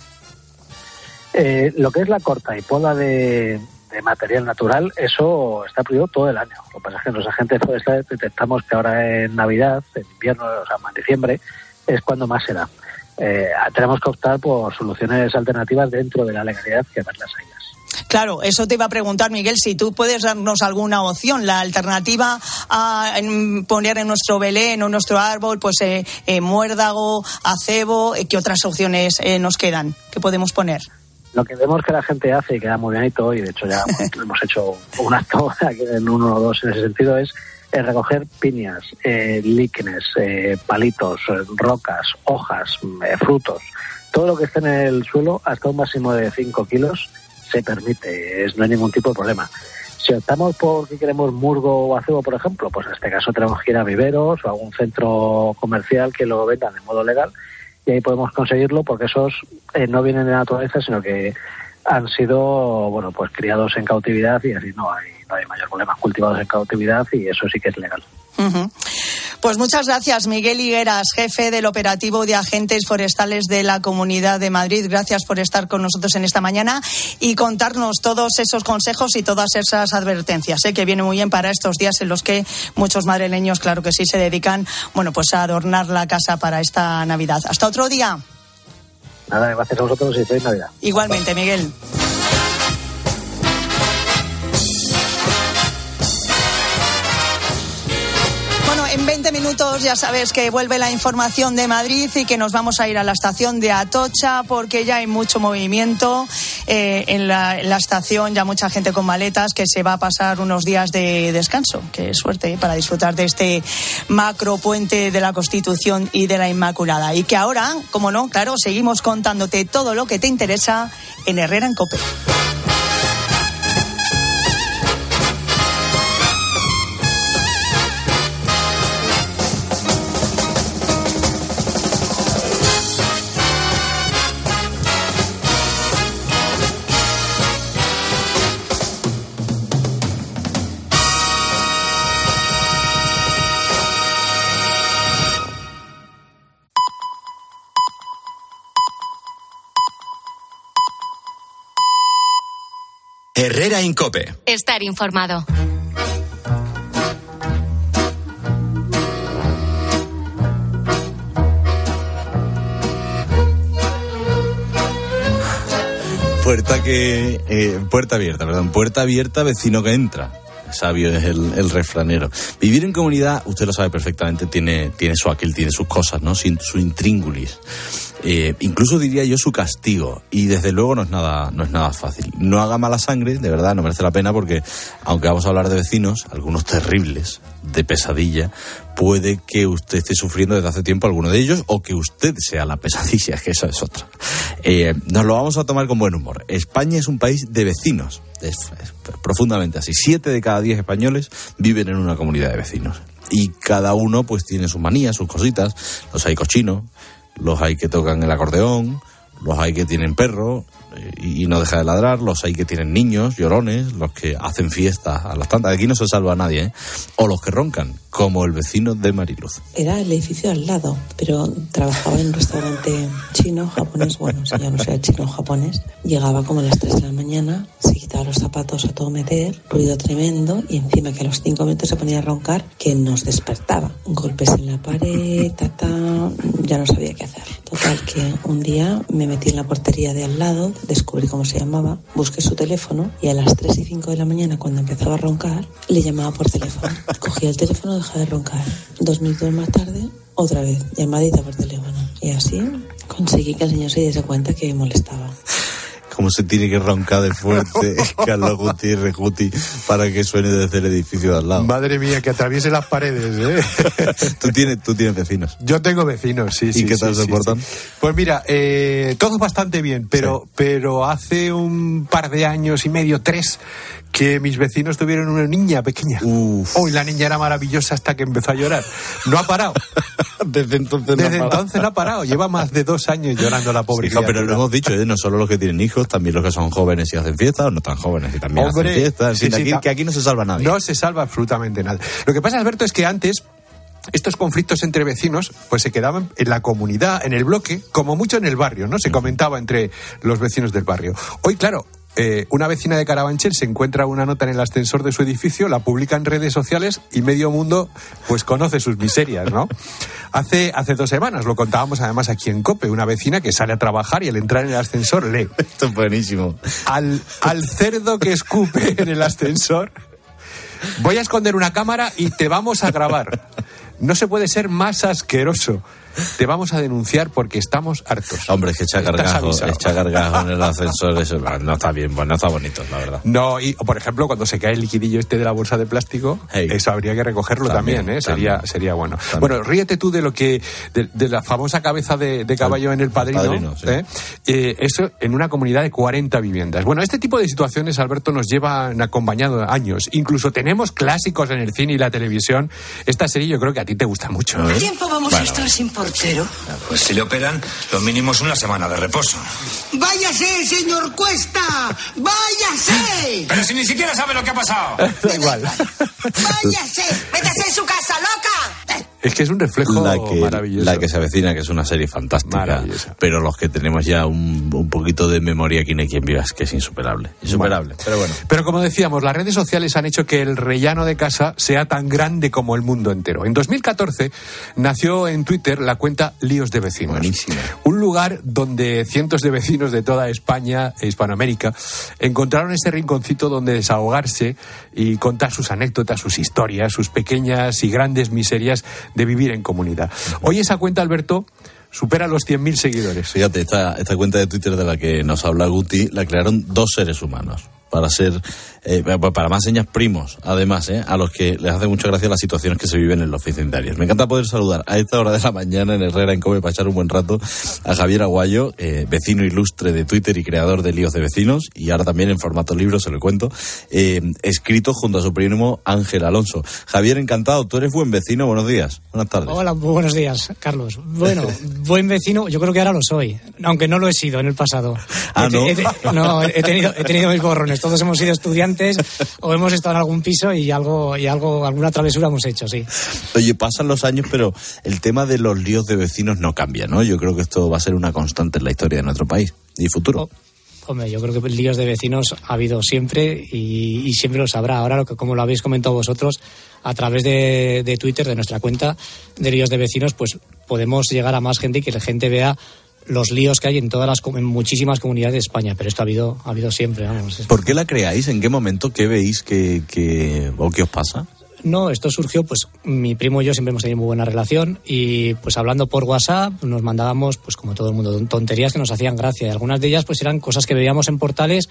Eh, lo que es la corta y poda de, de material natural, eso está prohibido todo el año. Lo que pasa es que los agentes forestales detectamos que ahora en Navidad, en invierno, o sea, en diciembre, es cuando más se da. Eh, tenemos que optar por soluciones alternativas dentro de la legalidad que además las hay. Claro, eso te iba a preguntar, Miguel, si tú puedes darnos alguna opción, la alternativa a poner en nuestro Belén o nuestro árbol, pues eh, eh, muérdago, acebo, eh, ¿qué otras opciones eh, nos quedan? ¿Qué podemos poner? Lo que vemos que la gente hace y queda muy bonito, y de hecho ya hemos hecho un acto aquí en uno o dos en ese sentido, es eh, recoger piñas, eh, líquenes, eh, palitos, eh, rocas, hojas, eh, frutos, todo lo que esté en el suelo hasta un máximo de cinco kilos se permite, es, no hay ningún tipo de problema. Si optamos por que queremos musgo o acebo, por ejemplo, pues en este caso tenemos que ir a viveros o a algún centro comercial que lo vendan de modo legal y ahí podemos conseguirlo porque esos eh, no vienen de la naturaleza, sino que han sido, bueno, pues criados en cautividad y así no hay, no hay mayor problema, cultivados en cautividad y eso sí que es legal. Uh-huh. Pues muchas gracias, Miguel Higueras, jefe del operativo de agentes forestales de la Comunidad de Madrid. Gracias por estar con nosotros en esta mañana y contarnos todos esos consejos y todas esas advertencias, ¿eh? que viene muy bien para estos días en los que muchos madrileños, claro que sí, se dedican, bueno, pues a adornar la casa para esta Navidad. Hasta otro día. Nada, gracias a vosotros y feliz Navidad. Igualmente, Miguel. En veinte minutos ya sabes que vuelve la información de Madrid y que nos vamos a ir a la estación de Atocha porque ya hay mucho movimiento eh, en, la, en la estación ya mucha gente con maletas que se va a pasar unos días de descanso. Qué suerte, ¿eh? Para disfrutar de este macro puente de la Constitución y de la Inmaculada. Y que ahora, como no, claro, seguimos contándote todo lo que te interesa en Herrera en COPE. Herrera en COPE. Estar informado. Puerta que eh, puerta abierta, perdón, puerta abierta, vecino que entra. Sabio es el, el refranero. Vivir en comunidad, usted lo sabe perfectamente, tiene, tiene su aquel, tiene sus cosas, ¿no? Sin, su intríngulis. Eh, incluso diría yo su castigo. Y desde luego no es nada, no es nada fácil. No haga mala sangre, de verdad, no merece la pena, porque aunque vamos a hablar de vecinos, algunos terribles, de pesadilla, puede que usted esté sufriendo desde hace tiempo alguno de ellos, o que usted sea la pesadilla, que esa es otra. Eh, nos lo vamos a tomar con buen humor. España es un país de vecinos. Es, es profundamente así. Siete de cada diez españoles viven en una comunidad de vecinos. Y cada uno pues tiene sus manías, sus cositas. Los hay cochinos, los hay que tocan el acordeón, los hay que tienen perro y no deja de ladrar, los hay que tienen niños, llorones, los que hacen fiestas a las tantas. Aquí no se salva a nadie, ¿eh? O los que roncan, como el vecino de Mariluz. Era el edificio al lado, pero trabajaba en un restaurante chino, japonés, bueno, si ya no sea chino o japonés. Llegaba como a las tres de la mañana, se quitaba los zapatos a todo meter, ruido tremendo, y encima que a los cinco minutos se ponía a roncar, que nos despertaba. Golpes en la pared, tata, ya no sabía qué hacer. Total, que un día me metí en la portería de al lado, descubrí cómo se llamaba, busqué su teléfono y a las tres y cinco de la mañana, cuando empezaba a roncar, le llamaba por teléfono. Cogía el teléfono, dejaba de roncar. Dos minutos más tarde, otra vez, llamadita por teléfono. Y así conseguí que el señor se diese cuenta que molestaba. Cómo se tiene que roncar de fuerte Carlos Gutiérrez Guti para que suene desde el edificio de al lado. Madre mía, que atraviese las paredes, ¿eh? ¿Tú tienes, tú tienes vecinos? Yo tengo vecinos, sí, ¿Y sí. ¿Y qué tal sí, se sí, portan? Sí. Pues mira, eh, todos bastante bien, pero, sí. pero hace un par de años y medio, tres, que mis vecinos tuvieron una niña pequeña. Uf. Oh, y la niña era maravillosa hasta que empezó a llorar. No ha parado. Desde entonces Desde no ha parado. entonces no ha parado. Lleva más de dos años llorando la pobre sí, pero lo hemos dicho, ¿eh? No solo los que tienen hijos, también los que son jóvenes y hacen fiestas, o no tan jóvenes y también Hombre, hacen fiestas. En sí, fin, sí, aquí, no, que aquí no se salva nadie. No se salva absolutamente nada. Lo que pasa, Alberto, es que antes estos conflictos entre vecinos pues se quedaban en la comunidad, en el bloque, como mucho en el barrio, ¿no? Se comentaba entre los vecinos del barrio. Hoy, claro, Eh, una vecina de Carabanchel se encuentra una nota en el ascensor de su edificio, la publica en redes sociales y medio mundo pues conoce sus miserias, ¿no? Hace, hace dos semanas, lo contábamos además aquí en COPE, una vecina que sale a trabajar y al entrar en el ascensor lee. Esto es buenísimo. Al, al cerdo que escupe en el ascensor, voy a esconder una cámara y te vamos a grabar. No se puede ser más asqueroso. Te vamos a denunciar porque estamos hartos. Hombre, es que echa gargajo, echa gargajo en el ascensor, eso no está bien, no está bonito, la verdad. No, y por ejemplo, cuando se cae el liquidillo este de la bolsa de plástico, hey, eso habría que recogerlo también, también ¿eh? Sería, también. sería bueno. También. Bueno, ríete tú de lo que, de, de la famosa cabeza de, de caballo el, en El Padrino, padrino sí. ¿eh? Eh, eso en una comunidad de cuarenta viviendas. Bueno, este tipo de situaciones, Alberto, nos llevan acompañado años. Incluso tenemos clásicos en el cine y la televisión. Esta serie yo creo que a ti te gusta mucho. ¿Cuánto tiempo vamos bueno, a estar sin portero? Pues si le operan, lo mínimo es una semana de reposo. ¡Váyase, señor Cuesta! ¡Váyase! Pero si ni siquiera sabe lo que ha pasado. Da igual. ¡Váyase! ¡Métase en su casa, loca! Es que es un reflejo la que, maravilloso. La que se avecina, que es una serie fantástica. Pero los que tenemos ya un, un poquito de memoria, aquí no hay quien viva, es que es insuperable. Insuperable, bueno, pero bueno. Pero como decíamos, las redes sociales han hecho que el rellano de casa sea tan grande como el mundo entero. En dos mil catorce nació en Twitter la cuenta Líos de Vecinos. Buenísimo. Un lugar donde cientos de vecinos de toda España e Hispanoamérica encontraron ese rinconcito donde desahogarse y contar sus anécdotas, sus historias, sus pequeñas y grandes miserias de vivir en comunidad. Hoy esa cuenta, Alberto, supera los cien mil seguidores. Fíjate, esta, esta cuenta de Twitter de la que nos habla Guti, la crearon dos seres humanos. Para ser, eh, para más señas primos, además, eh, a los que les hace mucha gracia las situaciones que se viven en los vecindarios. Me encanta poder saludar a esta hora de la mañana en Herrera en Cope para echar un buen rato a Javier Aguayo, eh, vecino ilustre de Twitter y creador de Líos de Vecinos, y ahora también en formato libro, se lo cuento, eh, escrito junto a su primo Ángel Alonso. Javier, encantado, tú eres buen vecino, buenos días, buenas tardes. Hola, buenos días, Carlos. Bueno, buen vecino, yo creo que ahora lo soy, aunque no lo he sido en el pasado. Ah, ¿no? He, he, no, he tenido, he tenido mis borrones. Todos hemos sido estudiantes o hemos estado en algún piso y algo y algo alguna travesura hemos hecho, sí. Oye, pasan los años, pero el tema de los líos de vecinos no cambia, ¿no? Yo creo que esto va a ser una constante en la historia de nuestro país y futuro. Oh, hombre, yo creo que líos de vecinos ha habido siempre y, y siempre los habrá. Ahora, lo que, como lo habéis comentado vosotros, a través de, de Twitter, de nuestra cuenta de Líos de Vecinos, pues podemos llegar a más gente y que la gente vea los líos que hay en todas las en muchísimas comunidades de España, pero esto ha habido ha habido siempre, vamos. ¿Por qué la creáis? ¿En qué momento? ¿Qué veis que, que o qué os pasa? No, esto surgió, pues mi primo y yo siempre hemos tenido muy buena relación y pues hablando por WhatsApp nos mandábamos, pues como todo el mundo, tonterías que nos hacían gracia, y algunas de ellas pues eran cosas que veíamos en portales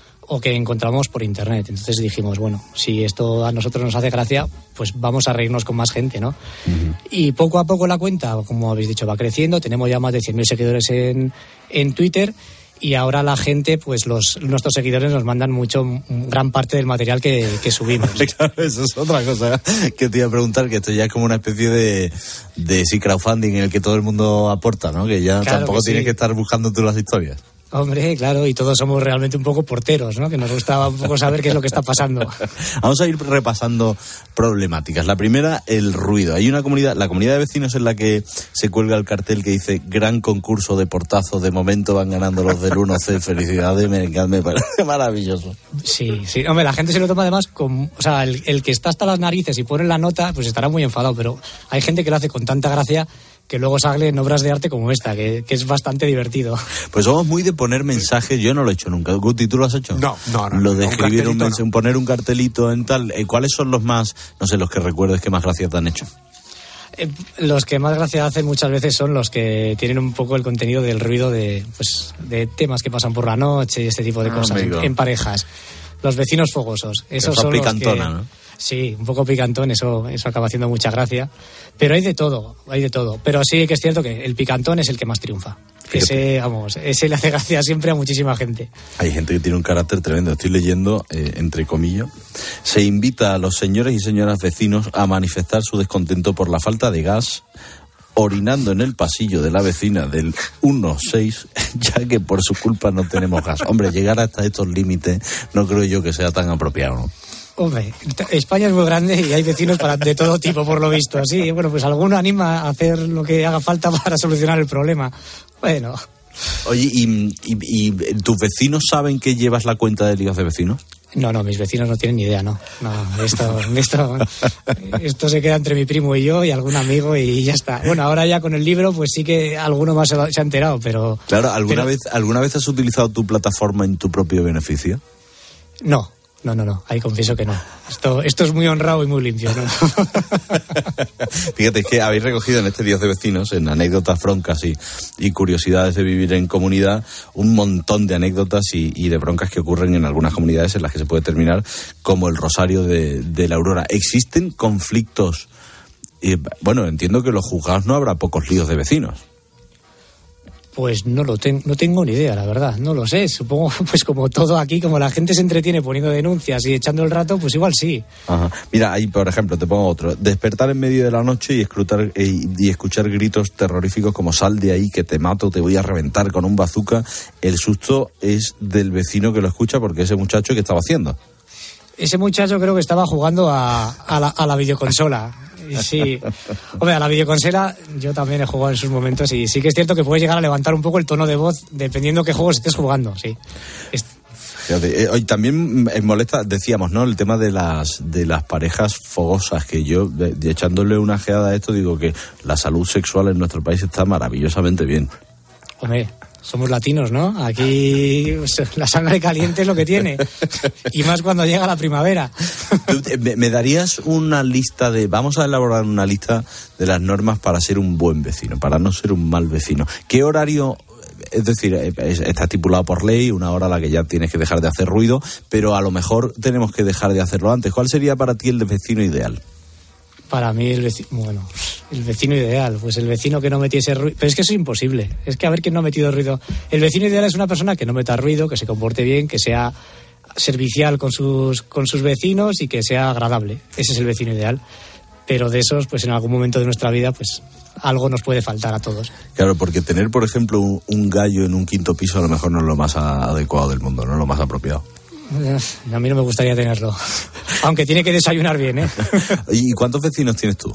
o que encontramos por internet. Entonces dijimos, bueno, si esto a nosotros nos hace gracia, pues vamos a reírnos con más gente, ¿no? Uh-huh. Y poco a poco la cuenta, como habéis dicho, va creciendo. Tenemos ya más de cien mil seguidores en, en Twitter y ahora la gente, pues los nuestros seguidores nos mandan mucho, gran parte del material que, que subimos. Claro, eso es otra cosa que te iba a preguntar, que esto ya es como una especie de, de sí, crowdfunding en el que todo el mundo aporta, ¿no? Que ya claro tampoco que tienes sí. que estar buscando tú las historias. Hombre, claro, y todos somos realmente un poco porteros, ¿no? Que nos gusta un poco saber qué es lo que está pasando. Vamos a ir repasando problemáticas. La primera, el ruido. Hay una comunidad, la comunidad de vecinos en la que se cuelga el cartel que dice gran concurso de portazos, de momento van ganando los del uno C, felicidades, me, me parece maravilloso. Sí, sí, hombre, la gente se lo toma además con, o sea, el, el que está hasta las narices y pone la nota, pues estará muy enfadado, pero hay gente que lo hace con tanta gracia que luego sale en obras de arte como esta, que, que es bastante divertido. Pues somos muy de poner mensajes, yo no lo he hecho nunca. Guti, ¿tú lo has hecho? No, no, no. Lo de no, escribir un, un mensaje, no. poner un cartelito en tal. ¿Cuáles son los más, no sé, los que recuerdes que más gracia te han hecho? Eh, los que más gracia hacen muchas veces son los que tienen un poco el contenido del ruido de, pues, de temas que pasan por la noche y este tipo de ah, cosas en, en parejas. Los vecinos fogosos. Esos Eso son picantona, los que, ¿no? Sí, un poco picantón, eso, eso acaba haciendo mucha gracia. Pero hay de todo, hay de todo. Pero sí que es cierto que el picantón es el que más triunfa. Fíjate. Ese, vamos, ese le hace gracia siempre a muchísima gente. Hay gente que tiene un carácter tremendo. Estoy leyendo, eh, entre comillas, se invita a los señores y señoras vecinos a manifestar su descontento por la falta de gas, orinando en el pasillo de la vecina del uno seis, ya que por su culpa no tenemos gas. Hombre, llegar hasta estos límites no creo yo que sea tan apropiado, ¿no? Hombre, España es muy grande y hay vecinos para de todo tipo, por lo visto. Así, bueno, pues alguno anima a hacer lo que haga falta para solucionar el problema. Bueno. Oye, ¿y, y, y tus vecinos saben que llevas la cuenta de Líos de Vecinos? No, no, mis vecinos no tienen ni idea, no. No, esto, esto, esto se queda entre mi primo y yo y algún amigo y ya está. Bueno, ahora ya con el libro, pues sí que alguno más se ha enterado, pero... Claro, ¿alguna pero, vez, ¿alguna vez has utilizado tu plataforma en tu propio beneficio? No. No, no, no, ahí confieso que no. Esto, esto es muy honrado y muy limpio, ¿no? Fíjate, es que habéis recogido en este Líos de Vecinos, en anécdotas broncas y, y curiosidades de vivir en comunidad, un montón de anécdotas y, y de broncas que ocurren en algunas comunidades en las que se puede terminar como el Rosario de, de la Aurora. ¿Existen conflictos? Eh, bueno, entiendo que en los juzgados no habrá pocos líos de vecinos. Pues no lo tengo, no tengo ni idea, la verdad, no lo sé. Supongo, pues como todo aquí, como la gente se entretiene poniendo denuncias y echando el rato, pues igual sí. Ajá. Mira, ahí por ejemplo, te pongo otro. Despertar en medio de la noche y escuchar, y escuchar gritos terroríficos como sal de ahí que te mato, te voy a reventar con un bazooka. El susto es del vecino que lo escucha porque ese muchacho, ¿qué estaba haciendo? Ese muchacho creo que estaba jugando a, a, la, a la videoconsola. Sí, hombre, a la videoconsola yo también he jugado en sus momentos y sí que es cierto que puedes llegar a levantar un poco el tono de voz dependiendo qué juegos estés jugando, sí. Es... Fíjate, eh, hoy también me molesta, decíamos, ¿no? El tema de las de las parejas fogosas, que yo, de, de echándole una ojeada a esto, digo que la salud sexual en nuestro país está maravillosamente bien. Hombre, somos latinos, ¿no? Aquí la sangre caliente es lo que tiene. Y más cuando llega la primavera. ¿Tú, me, ¿Me darías una lista de... Vamos a elaborar una lista de las normas para ser un buen vecino, para no ser un mal vecino? ¿Qué horario...? Es decir, está estipulado por ley, una hora a la que ya tienes que dejar de hacer ruido, pero a lo mejor tenemos que dejar de hacerlo antes. ¿Cuál sería para ti el vecino ideal? Para mí el vecino, bueno, el vecino ideal, pues el vecino que no metiese ruido, pero es que eso es imposible, es que a ver quién no ha metido ruido. El vecino ideal es una persona que no meta ruido, que se comporte bien, que sea servicial con sus, con sus vecinos y que sea agradable. Ese es el vecino ideal. Pero de esos, pues en algún momento de nuestra vida, pues algo nos puede faltar a todos. Claro, porque tener, por ejemplo, un gallo en un quinto piso a lo mejor no es lo más adecuado del mundo, no es lo más apropiado. A mí no me gustaría tenerlo. Aunque tiene que desayunar bien, ¿eh? ¿Y cuántos vecinos tienes tú?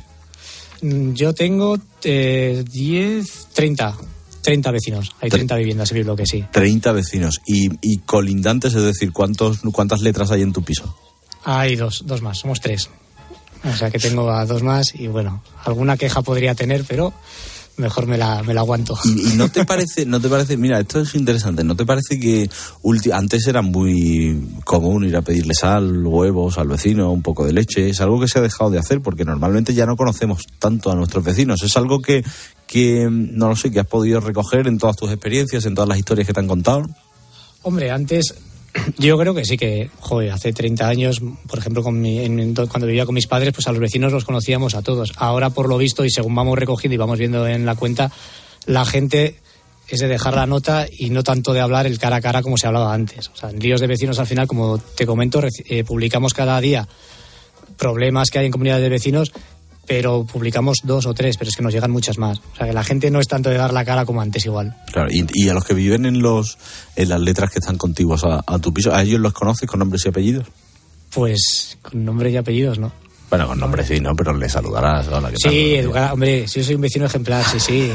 Yo tengo eh, diez, treinta. treinta vecinos. Hay treinta viviendas en mi bloque, sí. treinta vecinos. ¿Y, y colindantes? Es decir, ¿cuántos, ¿cuántas letras hay en tu piso? Hay dos, dos más. Somos tres. O sea que tengo a dos más y bueno, alguna queja podría tener, pero mejor me la, me la aguanto. ¿Y, y no te parece, no te parece, mira, esto es interesante, ¿no te parece que ulti- antes era muy común ir a pedirle sal, huevos al vecino, un poco de leche? Es algo que se ha dejado de hacer porque normalmente ya no conocemos tanto a nuestros vecinos. Es algo que, que no lo sé, que has podido recoger en todas tus experiencias, en todas las historias que te han contado. Hombre, antes... Yo creo que sí, que joder, hace treinta años, por ejemplo, con mi, en, cuando vivía con mis padres, pues a los vecinos los conocíamos a todos. Ahora, por lo visto, y según vamos recogiendo y vamos viendo en la cuenta, la gente es de dejar la nota y no tanto de hablar el cara a cara como se hablaba antes. O sea, en líos de vecinos, al final, como te comento, eh, publicamos cada día problemas que hay en comunidades de vecinos, pero publicamos dos o tres, pero es que nos llegan muchas más. O sea, que la gente no es tanto de dar la cara como antes igual. Claro, y, y a los que viven en los en las letras que están contiguas a, a tu piso, ¿a ellos los conoces con nombres y apellidos? Pues con nombres y apellidos, ¿no? Bueno, con nombres sí, ¿no? Pero les saludarás. Hola, ¿qué tal? Sí, educada, hombre, si yo soy un vecino ejemplar, sí, sí.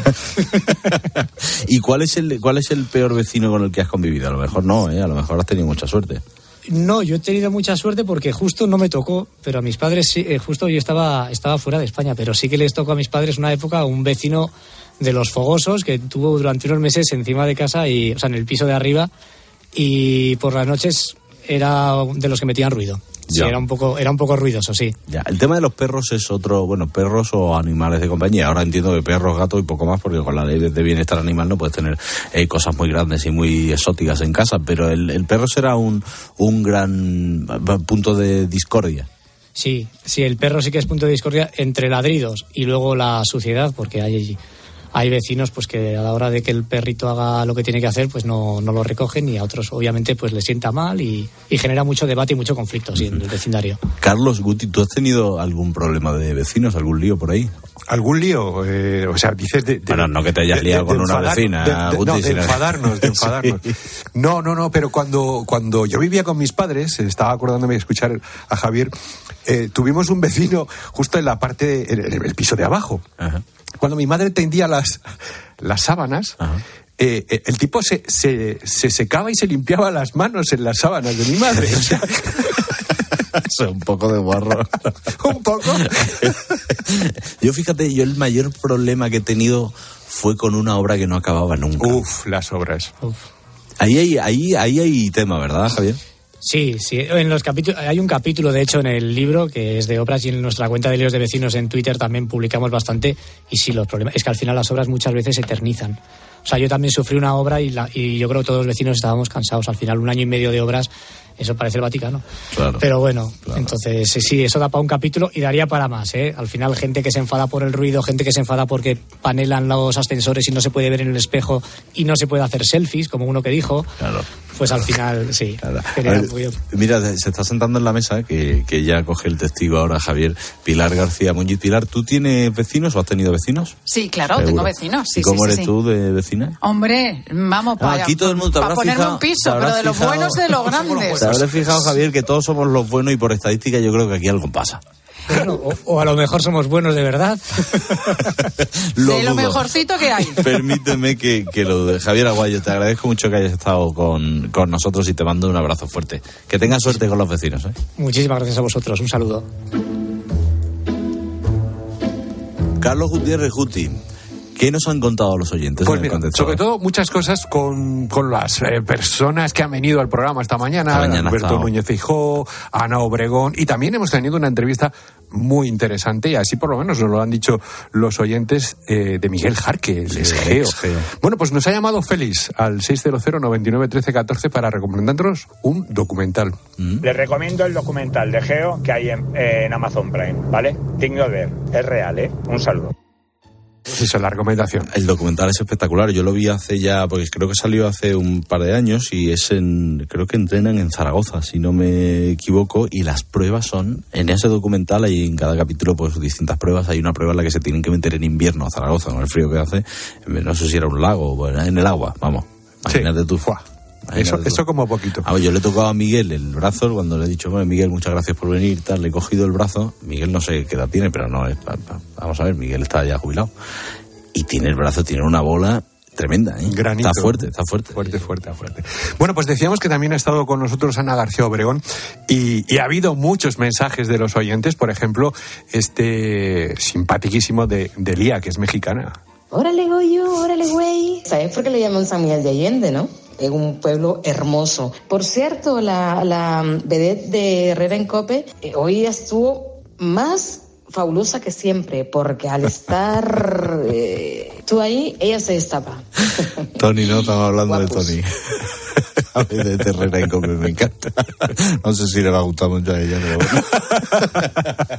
¿Y cuál es el cuál es el peor vecino con el que has convivido? A lo mejor no, ¿eh? A lo mejor has tenido mucha suerte. No, yo he tenido mucha suerte porque justo no me tocó, pero a mis padres sí, eh, justo yo estaba, estaba fuera de España, pero sí que les tocó a mis padres una época un vecino de los fogosos que tuvo durante unos meses encima de casa, y, o sea, en el piso de arriba, y por las noches era de los que metían ruido. Sí, era un poco, era un poco ruidoso, sí. Ya, el tema de los perros es otro, bueno, perros o animales de compañía. Ahora entiendo que perros, gatos y poco más, porque con la ley de bienestar animal no puedes tener eh, cosas muy grandes y muy exóticas en casa, pero el, el perro será un, un gran punto de discordia. Sí, sí, el perro sí que es punto de discordia entre ladridos y luego la suciedad, porque hay... Hay vecinos pues que a la hora de que el perrito haga lo que tiene que hacer, pues no, no lo recogen, y a otros obviamente pues les sienta mal y, y genera mucho debate y mucho conflicto, sí, en el vecindario. Carlos, Guti, ¿tú has tenido algún problema de vecinos, algún lío por ahí? ¿Algún lío? Eh, o sea, dices de... de bueno, no que te hayas liado de, de, con de una vecina. De, de, Guti, no, de sino... enfadarnos, de enfadarnos. Sí. No, no, no, pero cuando, cuando yo vivía con mis padres, estaba acordándome de escuchar a Javier, eh, tuvimos un vecino justo en la parte, en el, el piso de abajo. Ajá. Cuando mi madre tendía las, las sábanas, eh, eh, el tipo se, se, se secaba y se limpiaba las manos en las sábanas de mi madre. O sea, eso es un poco de guarro. Un poco. Yo, fíjate, yo el mayor problema que he tenido fue con una obra que no acababa nunca. Uf, las obras. Uf. Ahí hay, ahí, ahí hay tema, ¿verdad, Javier? Sí, sí. En los capítulos, hay un capítulo, de hecho, en el libro que es de obras, y en nuestra cuenta de líos de vecinos en Twitter también publicamos bastante. Y sí, los problemas es que al final las obras muchas veces se eternizan. O sea, yo también sufrí una obra y, la, y yo creo que todos los vecinos estábamos cansados. Al final, un año y medio de obras, eso parece el Vaticano. Claro, pero bueno, claro. Entonces sí, eso da para un capítulo y daría para más, ¿eh? Al final, gente que se enfada por el ruido, gente que se enfada porque panelan los ascensores y no se puede ver en el espejo y no se puede hacer selfies, como uno que dijo. Claro. Pues al final, sí. Claro. Ver, mira, se está sentando en la mesa, que, que ya coge el testigo ahora, Javier, Pilar García Muñiz. Pilar, ¿tú tienes vecinos o has tenido vecinos? Sí, claro, ¿seguro? Tengo vecinos. Sí, ¿Y cómo sí, eres sí, tú de vecina? Hombre, vamos, para, ah, aquí todo el mundo para ponerme fijado, un piso, pero de los fijado, buenos de los grandes. Te habrás fijado, Javier, que todos somos los buenos y por estadística yo creo que aquí algo pasa. Bueno, o, o a lo mejor somos buenos de verdad. lo de lo mejorcito que hay. Permíteme que, que lo de Javier Aguayo, te agradezco mucho que hayas estado con, con nosotros y te mando un abrazo fuerte. Que tengas suerte con los vecinos, ¿eh? Muchísimas gracias a vosotros, un saludo. Carlos Gutiérrez Guti, ¿Qué nos han contado los oyentes? Pues mira, sobre todo muchas cosas con, con las eh, personas que han venido al programa esta mañana. Esta mañana Alberto estado. Núñez Feijóo, Ana Obregón, y también hemos tenido una entrevista muy interesante, y así por lo menos nos lo han dicho los oyentes, eh, de Miguel Jarque, el sí, ex-geo. ex-geo. Bueno, pues nos ha llamado Félix al seis cero cero, noventa y nueve, trece, catorce para recomendarnos un documental. Mm. Les recomiendo el documental de Geo que hay en, eh, en Amazon Prime, ¿vale? Digno de ver, es real, ¿eh? Un saludo. Esa es la recomendación. El documental es espectacular. Yo lo vi hace ya, porque creo que salió hace un par de años, y es en, creo que entrenan en Zaragoza, si no me equivoco, y las pruebas son, en ese documental hay en cada capítulo pues distintas pruebas. Hay una prueba en la que se tienen que meter en invierno a Zaragoza, con el frío que hace, no sé si era un lago, bueno, en el agua, vamos, imagínate sí. tú. Fuá. Eso, eso como poquito. A ver, yo le he tocado a Miguel el brazo cuando le he dicho, bueno, Miguel, muchas gracias por venir, tal, le he cogido el brazo. Miguel no sé qué edad tiene, pero no es, vamos a ver, Miguel está ya jubilado. Y tiene el brazo, tiene una bola tremenda, ¿eh? Granito. Está fuerte, está fuerte. Fuerte, fuerte, fuerte. Bueno, pues decíamos que también ha estado con nosotros Ana García Obregón, y, y ha habido muchos mensajes de los oyentes, por ejemplo, este simpaticísimo de, de Lía, que es mexicana. Órale, Goyo, órale, güey. ¿Sabes por qué le llaman San Miguel de Allende, no? Es un pueblo hermoso. Por cierto, la, la vedette de Herrera en Cope eh, hoy estuvo más fabulosa que siempre, porque al estar eh, tú ahí, ella se destapa. Tony, no, estamos hablando Guapos. de Tony. A ver, de Herrera en Cope, me encanta. No sé si le va a gustar mucho a ella, pero bueno.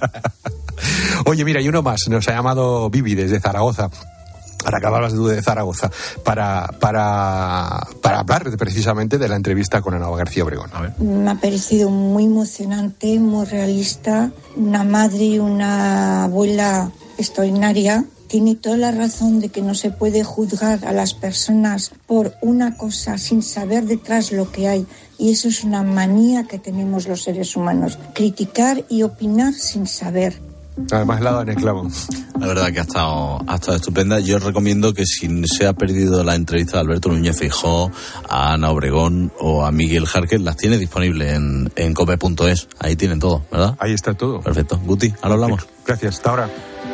Oye, mira, y uno más, nos ha llamado Vivi desde Zaragoza. Ahora que hablabas tú de Zaragoza, para, para, para hablar precisamente de la entrevista con Ana García Obregón. A ver. Me ha parecido muy emocionante, muy realista. Una madre y una abuela extraordinaria. Tiene toda la razón de que no se puede juzgar a las personas por una cosa sin saber detrás lo que hay. Y eso es una manía que tenemos los seres humanos. Criticar y opinar sin saber. Además, la en el clavo. La verdad que ha estado, ha estado estupenda. Yo recomiendo que si se ha perdido la entrevista de Alberto Núñez Feijóo, a Ana Obregón o a Miguel Jarque, las tiene disponibles en, en cope punto es. Ahí tienen todo, ¿verdad? Ahí está todo. Perfecto. Guti, ahora hablamos. Gracias, hasta ahora.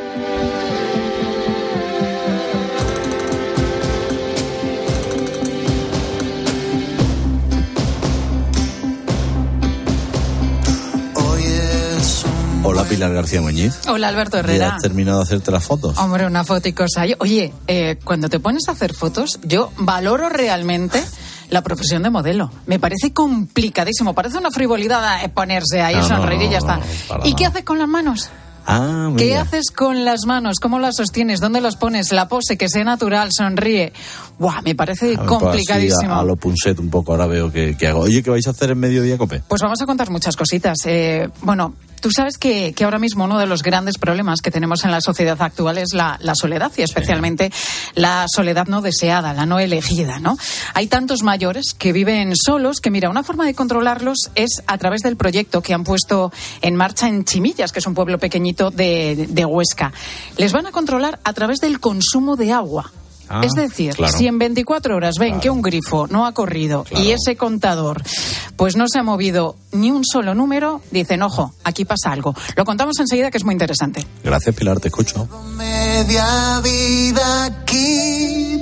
Hola, Pilar García Muñiz. Hola, Alberto Herrera. ¿Ya has terminado de hacerte las fotos? Hombre, una foto y cosa. Oye, eh, cuando te pones a hacer fotos, yo valoro realmente la profesión de modelo. Me parece complicadísimo. Parece una frivolidad ponerse ahí, no, sonreír no, y ya está. No, ¿Y qué haces con las manos? Ah, ¿Qué mira. haces con las manos? ¿Cómo las sostienes? ¿Dónde las pones? La pose, que sea natural, sonríe. Buah, me parece a complicadísimo. Pues a, a lo Punset un poco, ahora veo que, que hago. Oye, ¿qué vais a hacer en Mediodía Cope? Pues vamos a contar muchas cositas. Eh, bueno, tú sabes que, que ahora mismo uno de los grandes problemas que tenemos en la sociedad actual es la, la soledad, y especialmente sí. la soledad no deseada, la no elegida, ¿no? Hay tantos mayores que viven solos que, mira, una forma de controlarlos es a través del proyecto que han puesto en marcha en Chimillas, que es un pueblo pequeñito de, de Huesca. Les van a controlar a través del consumo de agua. Ah, es decir, claro. si en veinticuatro horas ven claro. que un grifo no ha corrido claro. y ese contador pues no se ha movido ni un solo número, dicen, ojo, aquí pasa algo. Lo contamos enseguida, que es muy interesante. Gracias, Pilar, te escucho. Media vida aquí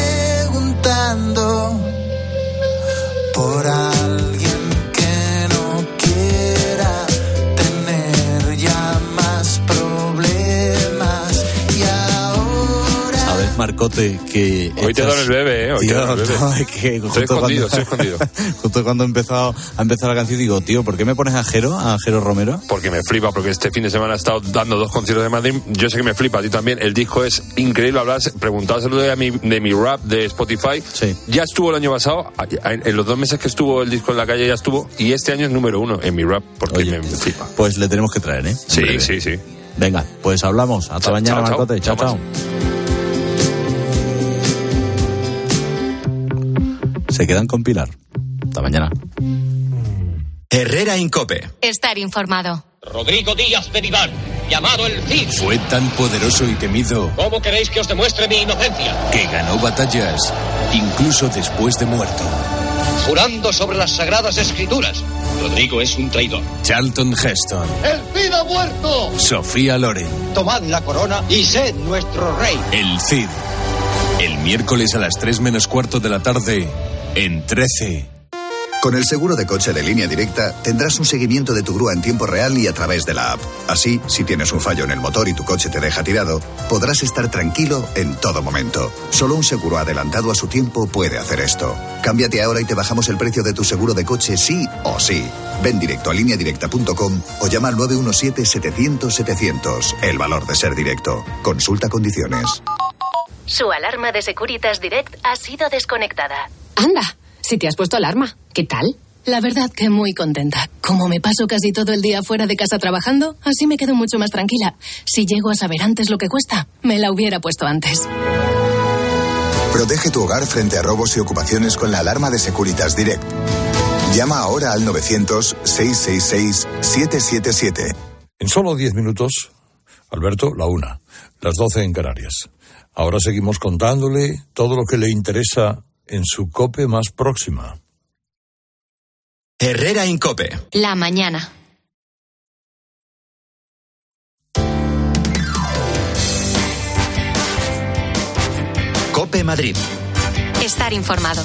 preguntando por alguien que no quiera tener ya más problemas. Y ahora... A ver, Marcote, que... Hoy estás... te dan el bebé, ¿eh? Hoy tío, te dan el bebé. No, es que estoy escondido, cuando... estoy escondido. Justo cuando he empezado, ha empezado la canción, digo, tío, ¿por qué me pones a Jero, a Jero Romero? Porque me flipa, porque este fin de semana he estado dando dos conciertos de Madrid. Yo sé que me flipa, a ti también. El disco es increíble. Hablas, preguntabas el otro día de mi, de mi rap de Spotify. Sí. Ya estuvo el año pasado, en los dos meses que estuvo el disco en la calle ya estuvo, y este año es número uno en mi rap, porque Oye, me, me flipa. Pues le tenemos que traer, ¿eh? Sí, sí, sí. Venga, pues hablamos. Hasta chao, mañana, chao, Marcote. Chao, chao. chao. Se quedan con Pilar. Hasta mañana. Herrera en Cope. Estar informado. Rodrigo Díaz de Vivar, llamado el Cid. Fue tan poderoso y temido. ¿Cómo queréis que os demuestre mi inocencia? Que ganó batallas, incluso después de muerto. Jurando sobre las sagradas escrituras. Rodrigo es un traidor. Charlton Heston. ¡El Cid ha muerto! Sofía Loren. Tomad la corona y sed nuestro rey. El Cid. El miércoles a las tres menos cuarto de la tarde, en trece. Con el seguro de coche de Línea Directa tendrás un seguimiento de tu grúa en tiempo real y a través de la app. Así, si tienes un fallo en el motor y tu coche te deja tirado, podrás estar tranquilo en todo momento. Solo un seguro adelantado a su tiempo puede hacer esto. Cámbiate ahora y te bajamos el precio de tu seguro de coche sí o sí. Ven directo a línea directa punto com o llama al nueve uno siete setecientos setecientos. El valor de ser directo. Consulta condiciones. Su alarma de Securitas Direct ha sido desconectada. Anda, si te has puesto alarma, ¿qué tal? La verdad que muy contenta. Como me paso casi todo el día fuera de casa trabajando, así me quedo mucho más tranquila. Si llego a saber antes lo que cuesta, me la hubiera puesto antes. Protege tu hogar frente a robos y ocupaciones con la alarma de Securitas Direct. Llama ahora al novecientos, seiscientos sesenta y seis, setecientos setenta y siete. En solo diez minutos, Alberto, la una, las doce en Canarias. Ahora seguimos contándole todo lo que le interesa en su COPE más próxima. Herrera Incope. La mañana. COPE Madrid. Estar informado.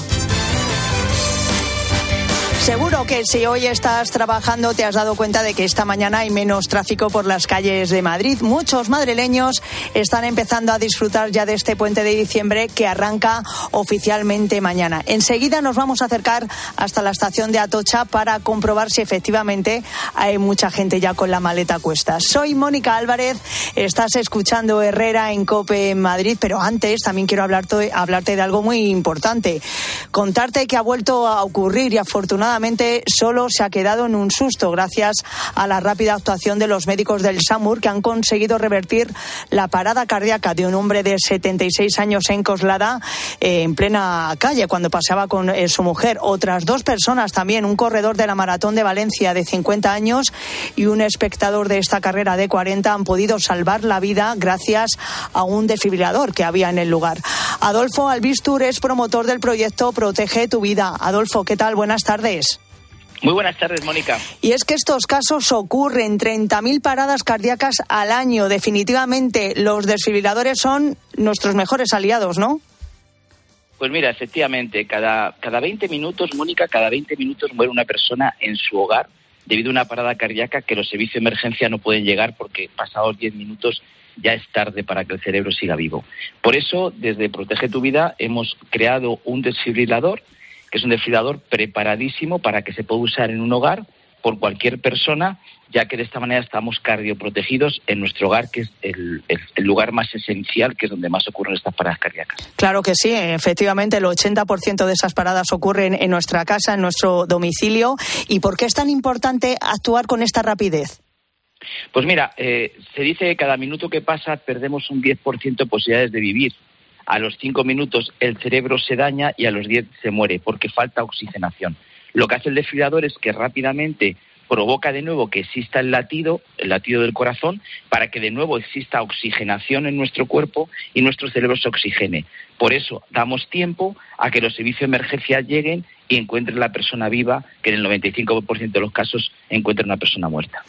Seguro que si hoy estás trabajando te has dado cuenta de que esta mañana hay menos tráfico por las calles de Madrid. Muchos madrileños están empezando a disfrutar ya de este puente de diciembre que arranca oficialmente mañana. Enseguida nos vamos a acercar hasta la estación de Atocha para comprobar si efectivamente hay mucha gente ya con la maleta a cuestas. Soy Mónica Álvarez, estás escuchando Herrera en COPE en Madrid, pero antes también quiero hablarte, hablarte de algo muy importante. Contarte que ha vuelto a ocurrir y afortunadamente solo se ha quedado en un susto gracias a la rápida actuación de los médicos del SAMUR que han conseguido revertir la parada cardíaca de un hombre de setenta y seis años en Coslada eh, en plena calle cuando paseaba con eh, su mujer. Otras dos personas también, un corredor de la Maratón de Valencia de cincuenta años y un espectador de esta carrera de cuarenta han podido salvar la vida gracias a un desfibrilador que había en el lugar. Adolfo Albistur es promotor del proyecto Protege tu Vida. Adolfo, ¿qué tal? Buenas tardes. Muy buenas tardes, Mónica. Y es que estos casos ocurren, treinta mil paradas cardíacas al año. Definitivamente los desfibriladores son nuestros mejores aliados, ¿no? Pues mira, efectivamente, cada, cada veinte minutos, Mónica, cada veinte minutos muere una persona en su hogar debido a una parada cardíaca que los servicios de emergencia no pueden llegar porque pasados diez minutos ya es tarde para que el cerebro siga vivo. Por eso, desde Protege tu Vida hemos creado un desfibrilador que es un desfibrilador preparadísimo para que se pueda usar en un hogar por cualquier persona, ya que de esta manera estamos cardioprotegidos en nuestro hogar, que es el, el, el lugar más esencial, que es donde más ocurren estas paradas cardíacas. Claro que sí, efectivamente el ochenta por ciento de esas paradas ocurren en nuestra casa, en nuestro domicilio. ¿Y por qué es tan importante actuar con esta rapidez? Pues mira, eh, se dice que cada minuto que pasa perdemos un diez por ciento de posibilidades de vivir. A los cinco minutos el cerebro se daña y a los diez se muere porque falta oxigenación. Lo que hace el desfibrilador es que rápidamente provoca de nuevo que exista el latido, el latido del corazón, para que de nuevo exista oxigenación en nuestro cuerpo y nuestro cerebro se oxigene. Por eso damos tiempo a que los servicios de emergencia lleguen y encuentren la persona viva, que en el noventa y cinco por ciento de los casos encuentren una persona muerta.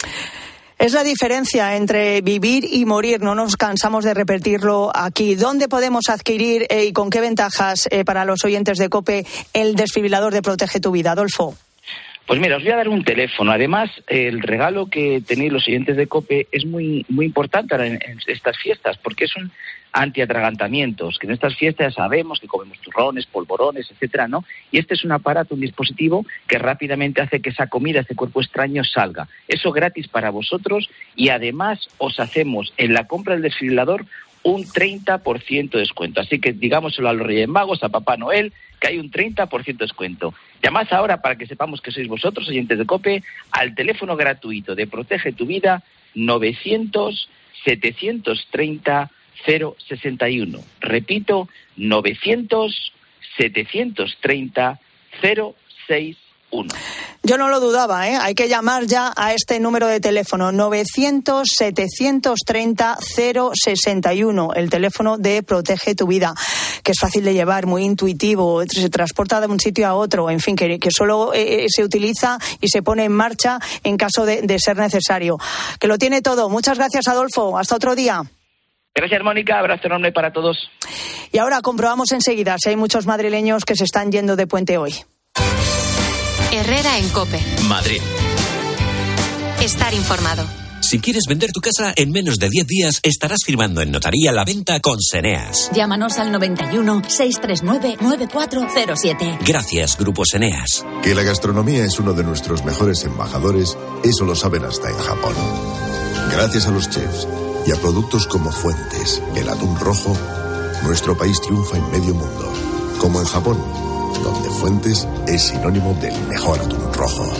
Es la diferencia entre vivir y morir, no nos cansamos de repetirlo aquí. ¿Dónde podemos adquirir eh, y con qué ventajas eh, para los oyentes de COPE el desfibrilador de Protege tu Vida? Adolfo. Pues mira, os voy a dar un teléfono. Además, el regalo que tenéis los oyentes de COPE es muy muy importante en, en estas fiestas, porque es un antiatragantamientos, que en estas fiestas ya sabemos que comemos turrones, polvorones, etcétera, ¿no? Y este es un aparato, un dispositivo que rápidamente hace que esa comida, ese cuerpo extraño salga. Eso gratis para vosotros y además os hacemos en la compra del desfibrilador un treinta por ciento de descuento. Así que digámoselo a los Reyes Magos, a Papá Noel, que hay un treinta por ciento de descuento. Llamad ahora para que sepamos que sois vosotros, oyentes de COPE, al teléfono gratuito de Protege tu Vida, novecientos, setecientos treinta, cero sesenta y uno. Repito, novecientos, setecientos treinta, cero sesenta y uno. Yo no lo dudaba, ¿eh? Hay que llamar ya a este número de teléfono, novecientos, setecientos treinta, cero sesenta y uno, el teléfono de Protege tu Vida, que es fácil de llevar, muy intuitivo, se transporta de un sitio a otro, en fin, que, que solo eh, se utiliza y se pone en marcha en caso de, de ser necesario. Que lo tiene todo. Muchas gracias, Adolfo. Hasta otro día. Gracias, Mónica. Abrazo enorme para todos. Y ahora comprobamos enseguida si hay muchos madrileños que se están yendo de puente hoy. Herrera en COPE. Madrid. Estar informado. Si quieres vender tu casa, en menos de diez días estarás firmando en notaría la venta con Seneas. Llámanos al noventa y uno, seiscientos treinta y nueve, noventa y cuatro cero siete. Gracias, Grupo Seneas. Que la gastronomía es uno de nuestros mejores embajadores, eso lo saben hasta en Japón. Gracias a los chefs y a productos como Fuentes, el atún rojo, nuestro país triunfa en medio mundo. Como en Japón, donde Fuentes es sinónimo del mejor atún rojo.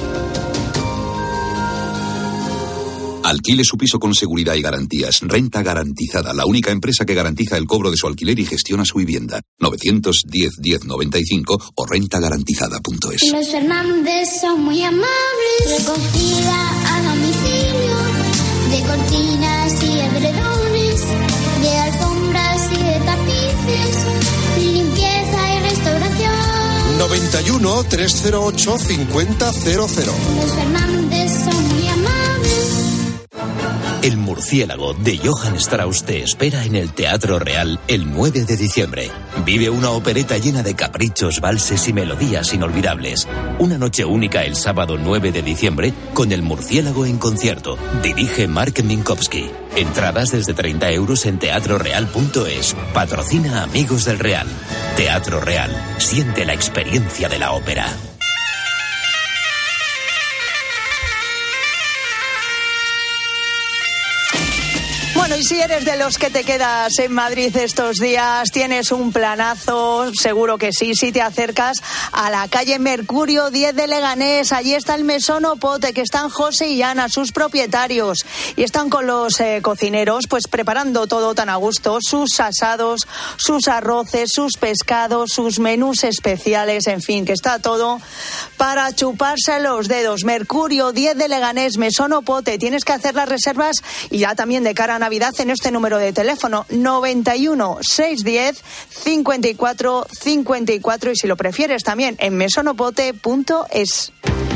Alquile su piso con seguridad y garantías. Renta Garantizada, la única empresa que garantiza el cobro de su alquiler y gestiona su vivienda. novecientos diez, diez noventa y cinco o renta garantizada punto es. Los Fernández son muy amables. Recogida a domicilio de cortinas y edredones, de alfombras y de tapices, limpieza y restauración. noventa y uno, trescientos ocho, cincuenta cero cero. Los Fernández son muy amables. El Murciélago de Johann Strauss te espera en el Teatro Real el nueve de diciembre. Vive una opereta llena de caprichos, valses y melodías inolvidables. Una noche única el sábado nueve de diciembre con el Murciélago en concierto. Dirige Mark Minkowski. Entradas desde treinta euros en teatro real punto es. Patrocina Amigos del Real. Teatro Real. Siente la experiencia de la ópera. Bueno, y si eres de los que te quedas en Madrid estos días, tienes un planazo, seguro que sí, si te acercas a la calle Mercurio diez de Leganés. Allí está el Mesón Opote, que están José y Ana, sus propietarios, y están con los eh, cocineros, pues preparando todo tan a gusto, sus asados, sus arroces, sus pescados, sus menús especiales, en fin, que está todo para chuparse los dedos. Mercurio diez de Leganés, Mesón Opote, tienes que hacer las reservas y ya también de cara a Navidad en este número de teléfono noventa y uno, seiscientos diez, cincuenta y cuatro cincuenta y cuatro, y si lo prefieres también en mesonopote punto es.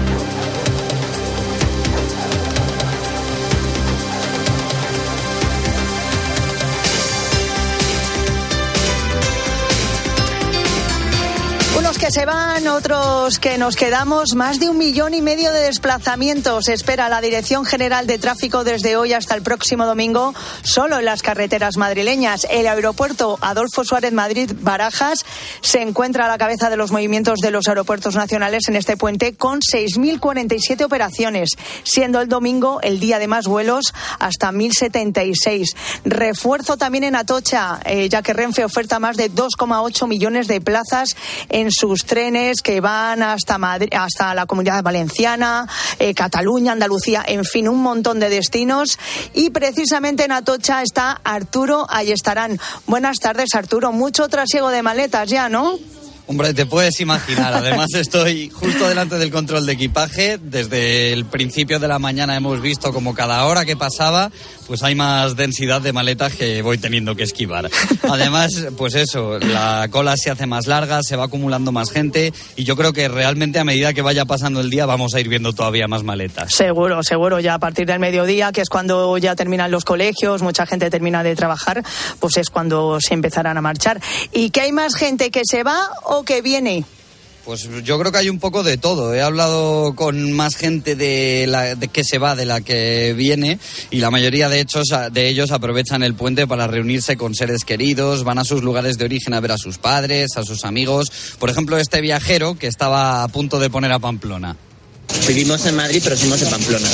Unos que se van, otros que nos quedamos. Más de un millón y medio de desplazamientos espera la Dirección General de Tráfico desde hoy hasta el próximo domingo, solo en las carreteras madrileñas. El aeropuerto Adolfo Suárez Madrid-Barajas se encuentra a la cabeza de los movimientos de los aeropuertos nacionales en este puente, con seis mil cuarenta y siete operaciones, siendo el domingo el día de más vuelos, hasta mil setenta y seis. Refuerzo también en Atocha, eh, ya que Renfe oferta más de dos coma ocho millones de plazas en sus trenes que van hasta Madrid, hasta la Comunidad Valenciana, eh, Cataluña, Andalucía, en fin, un montón de destinos. Y precisamente en Atocha está Arturo Ayestarán. Buenas tardes, Arturo. Mucho trasiego de maletas ya, ¿no? Hombre, te puedes imaginar. Además, estoy justo delante del control de equipaje. Desde el principio de la mañana hemos visto como cada hora que pasaba, pues hay más densidad de maletas que voy teniendo que esquivar. Además, pues eso, la cola se hace más larga, se va acumulando más gente, y yo creo que realmente a medida que vaya pasando el día vamos a ir viendo todavía más maletas. Seguro, seguro. Ya a partir del mediodía, que es cuando ya terminan los colegios, mucha gente termina de trabajar, pues es cuando se empezarán a marchar. ¿Y que hay más gente que se va o que viene? Pues yo creo que hay un poco de todo. He hablado con más gente de, la, de que se va de la que viene, y la mayoría de, hechos, de ellos aprovechan el puente para reunirse con seres queridos, van a sus lugares de origen a ver a sus padres, a sus amigos. Por ejemplo, este viajero que estaba a punto de poner a Pamplona. Vivimos en Madrid, pero somos de Pamplona.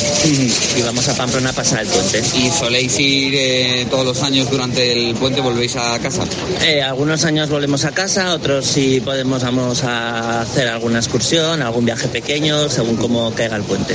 Y vamos a Pamplona a pasar el puente. ¿Y soléis ir eh, todos los años durante el puente, volvéis a casa? Eh, algunos años volvemos a casa, otros si podemos vamos a hacer alguna excursión, algún viaje pequeño, según cómo caiga el puente.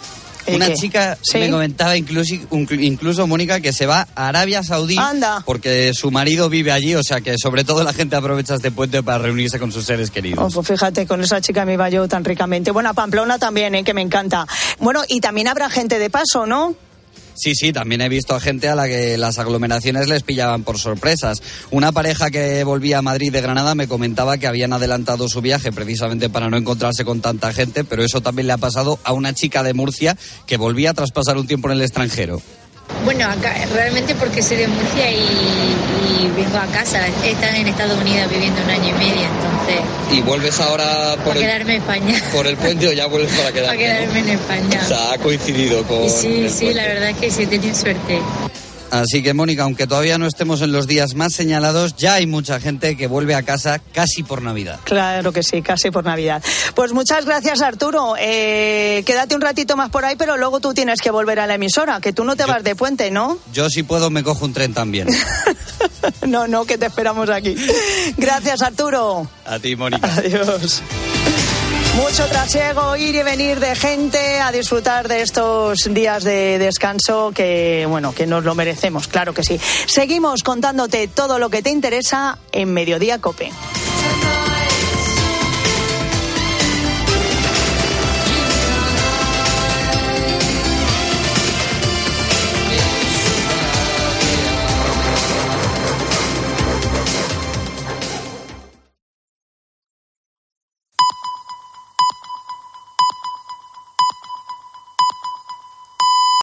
Una ¿Qué? chica ¿Sí? me comentaba incluso, incluso, Mónica, que se va a Arabia Saudí. Anda. Porque su marido vive allí, o sea que sobre todo la gente aprovecha este puente para reunirse con sus seres queridos. Oh, pues fíjate, con esa chica me iba yo tan ricamente. Bueno, a Pamplona también, ¿eh? Que me encanta. Bueno, y también habrá gente de paso, ¿no? Sí, sí, también he visto a gente a la que las aglomeraciones les pillaban por sorpresas. Una pareja que volvía a Madrid de Granada me comentaba que habían adelantado su viaje precisamente para no encontrarse con tanta gente, pero eso también le ha pasado a una chica de Murcia que volvía tras pasar un tiempo en el extranjero. Bueno, acá realmente porque soy de Murcia y, y vengo a casa. He estado en Estados Unidos viviendo un año y medio, entonces... ¿Y vuelves ahora por para el, quedarme en España? por el puente o ya vuelves para quedarte? Para quedarme, ¿no?, en España. O sea, ha coincidido con... Y sí, el sí, puente. la verdad es que sí, he tenido suerte. Así que, Mónica, aunque todavía no estemos en los días más señalados, ya hay mucha gente que vuelve a casa casi por Navidad. Claro que sí, casi por Navidad. Pues muchas gracias, Arturo. Eh, quédate un ratito más por ahí, pero luego tú tienes que volver a la emisora, que tú no te Yo- vas de puente, ¿no? Yo, si puedo, me cojo un tren también. No, no, que te esperamos aquí. Gracias, Arturo. A ti, Mónica. Adiós. Mucho trasiego, ir y venir de gente a disfrutar de estos días de descanso que, bueno, que nos lo merecemos, claro que sí. Seguimos contándote todo lo que te interesa en Mediodía COPE.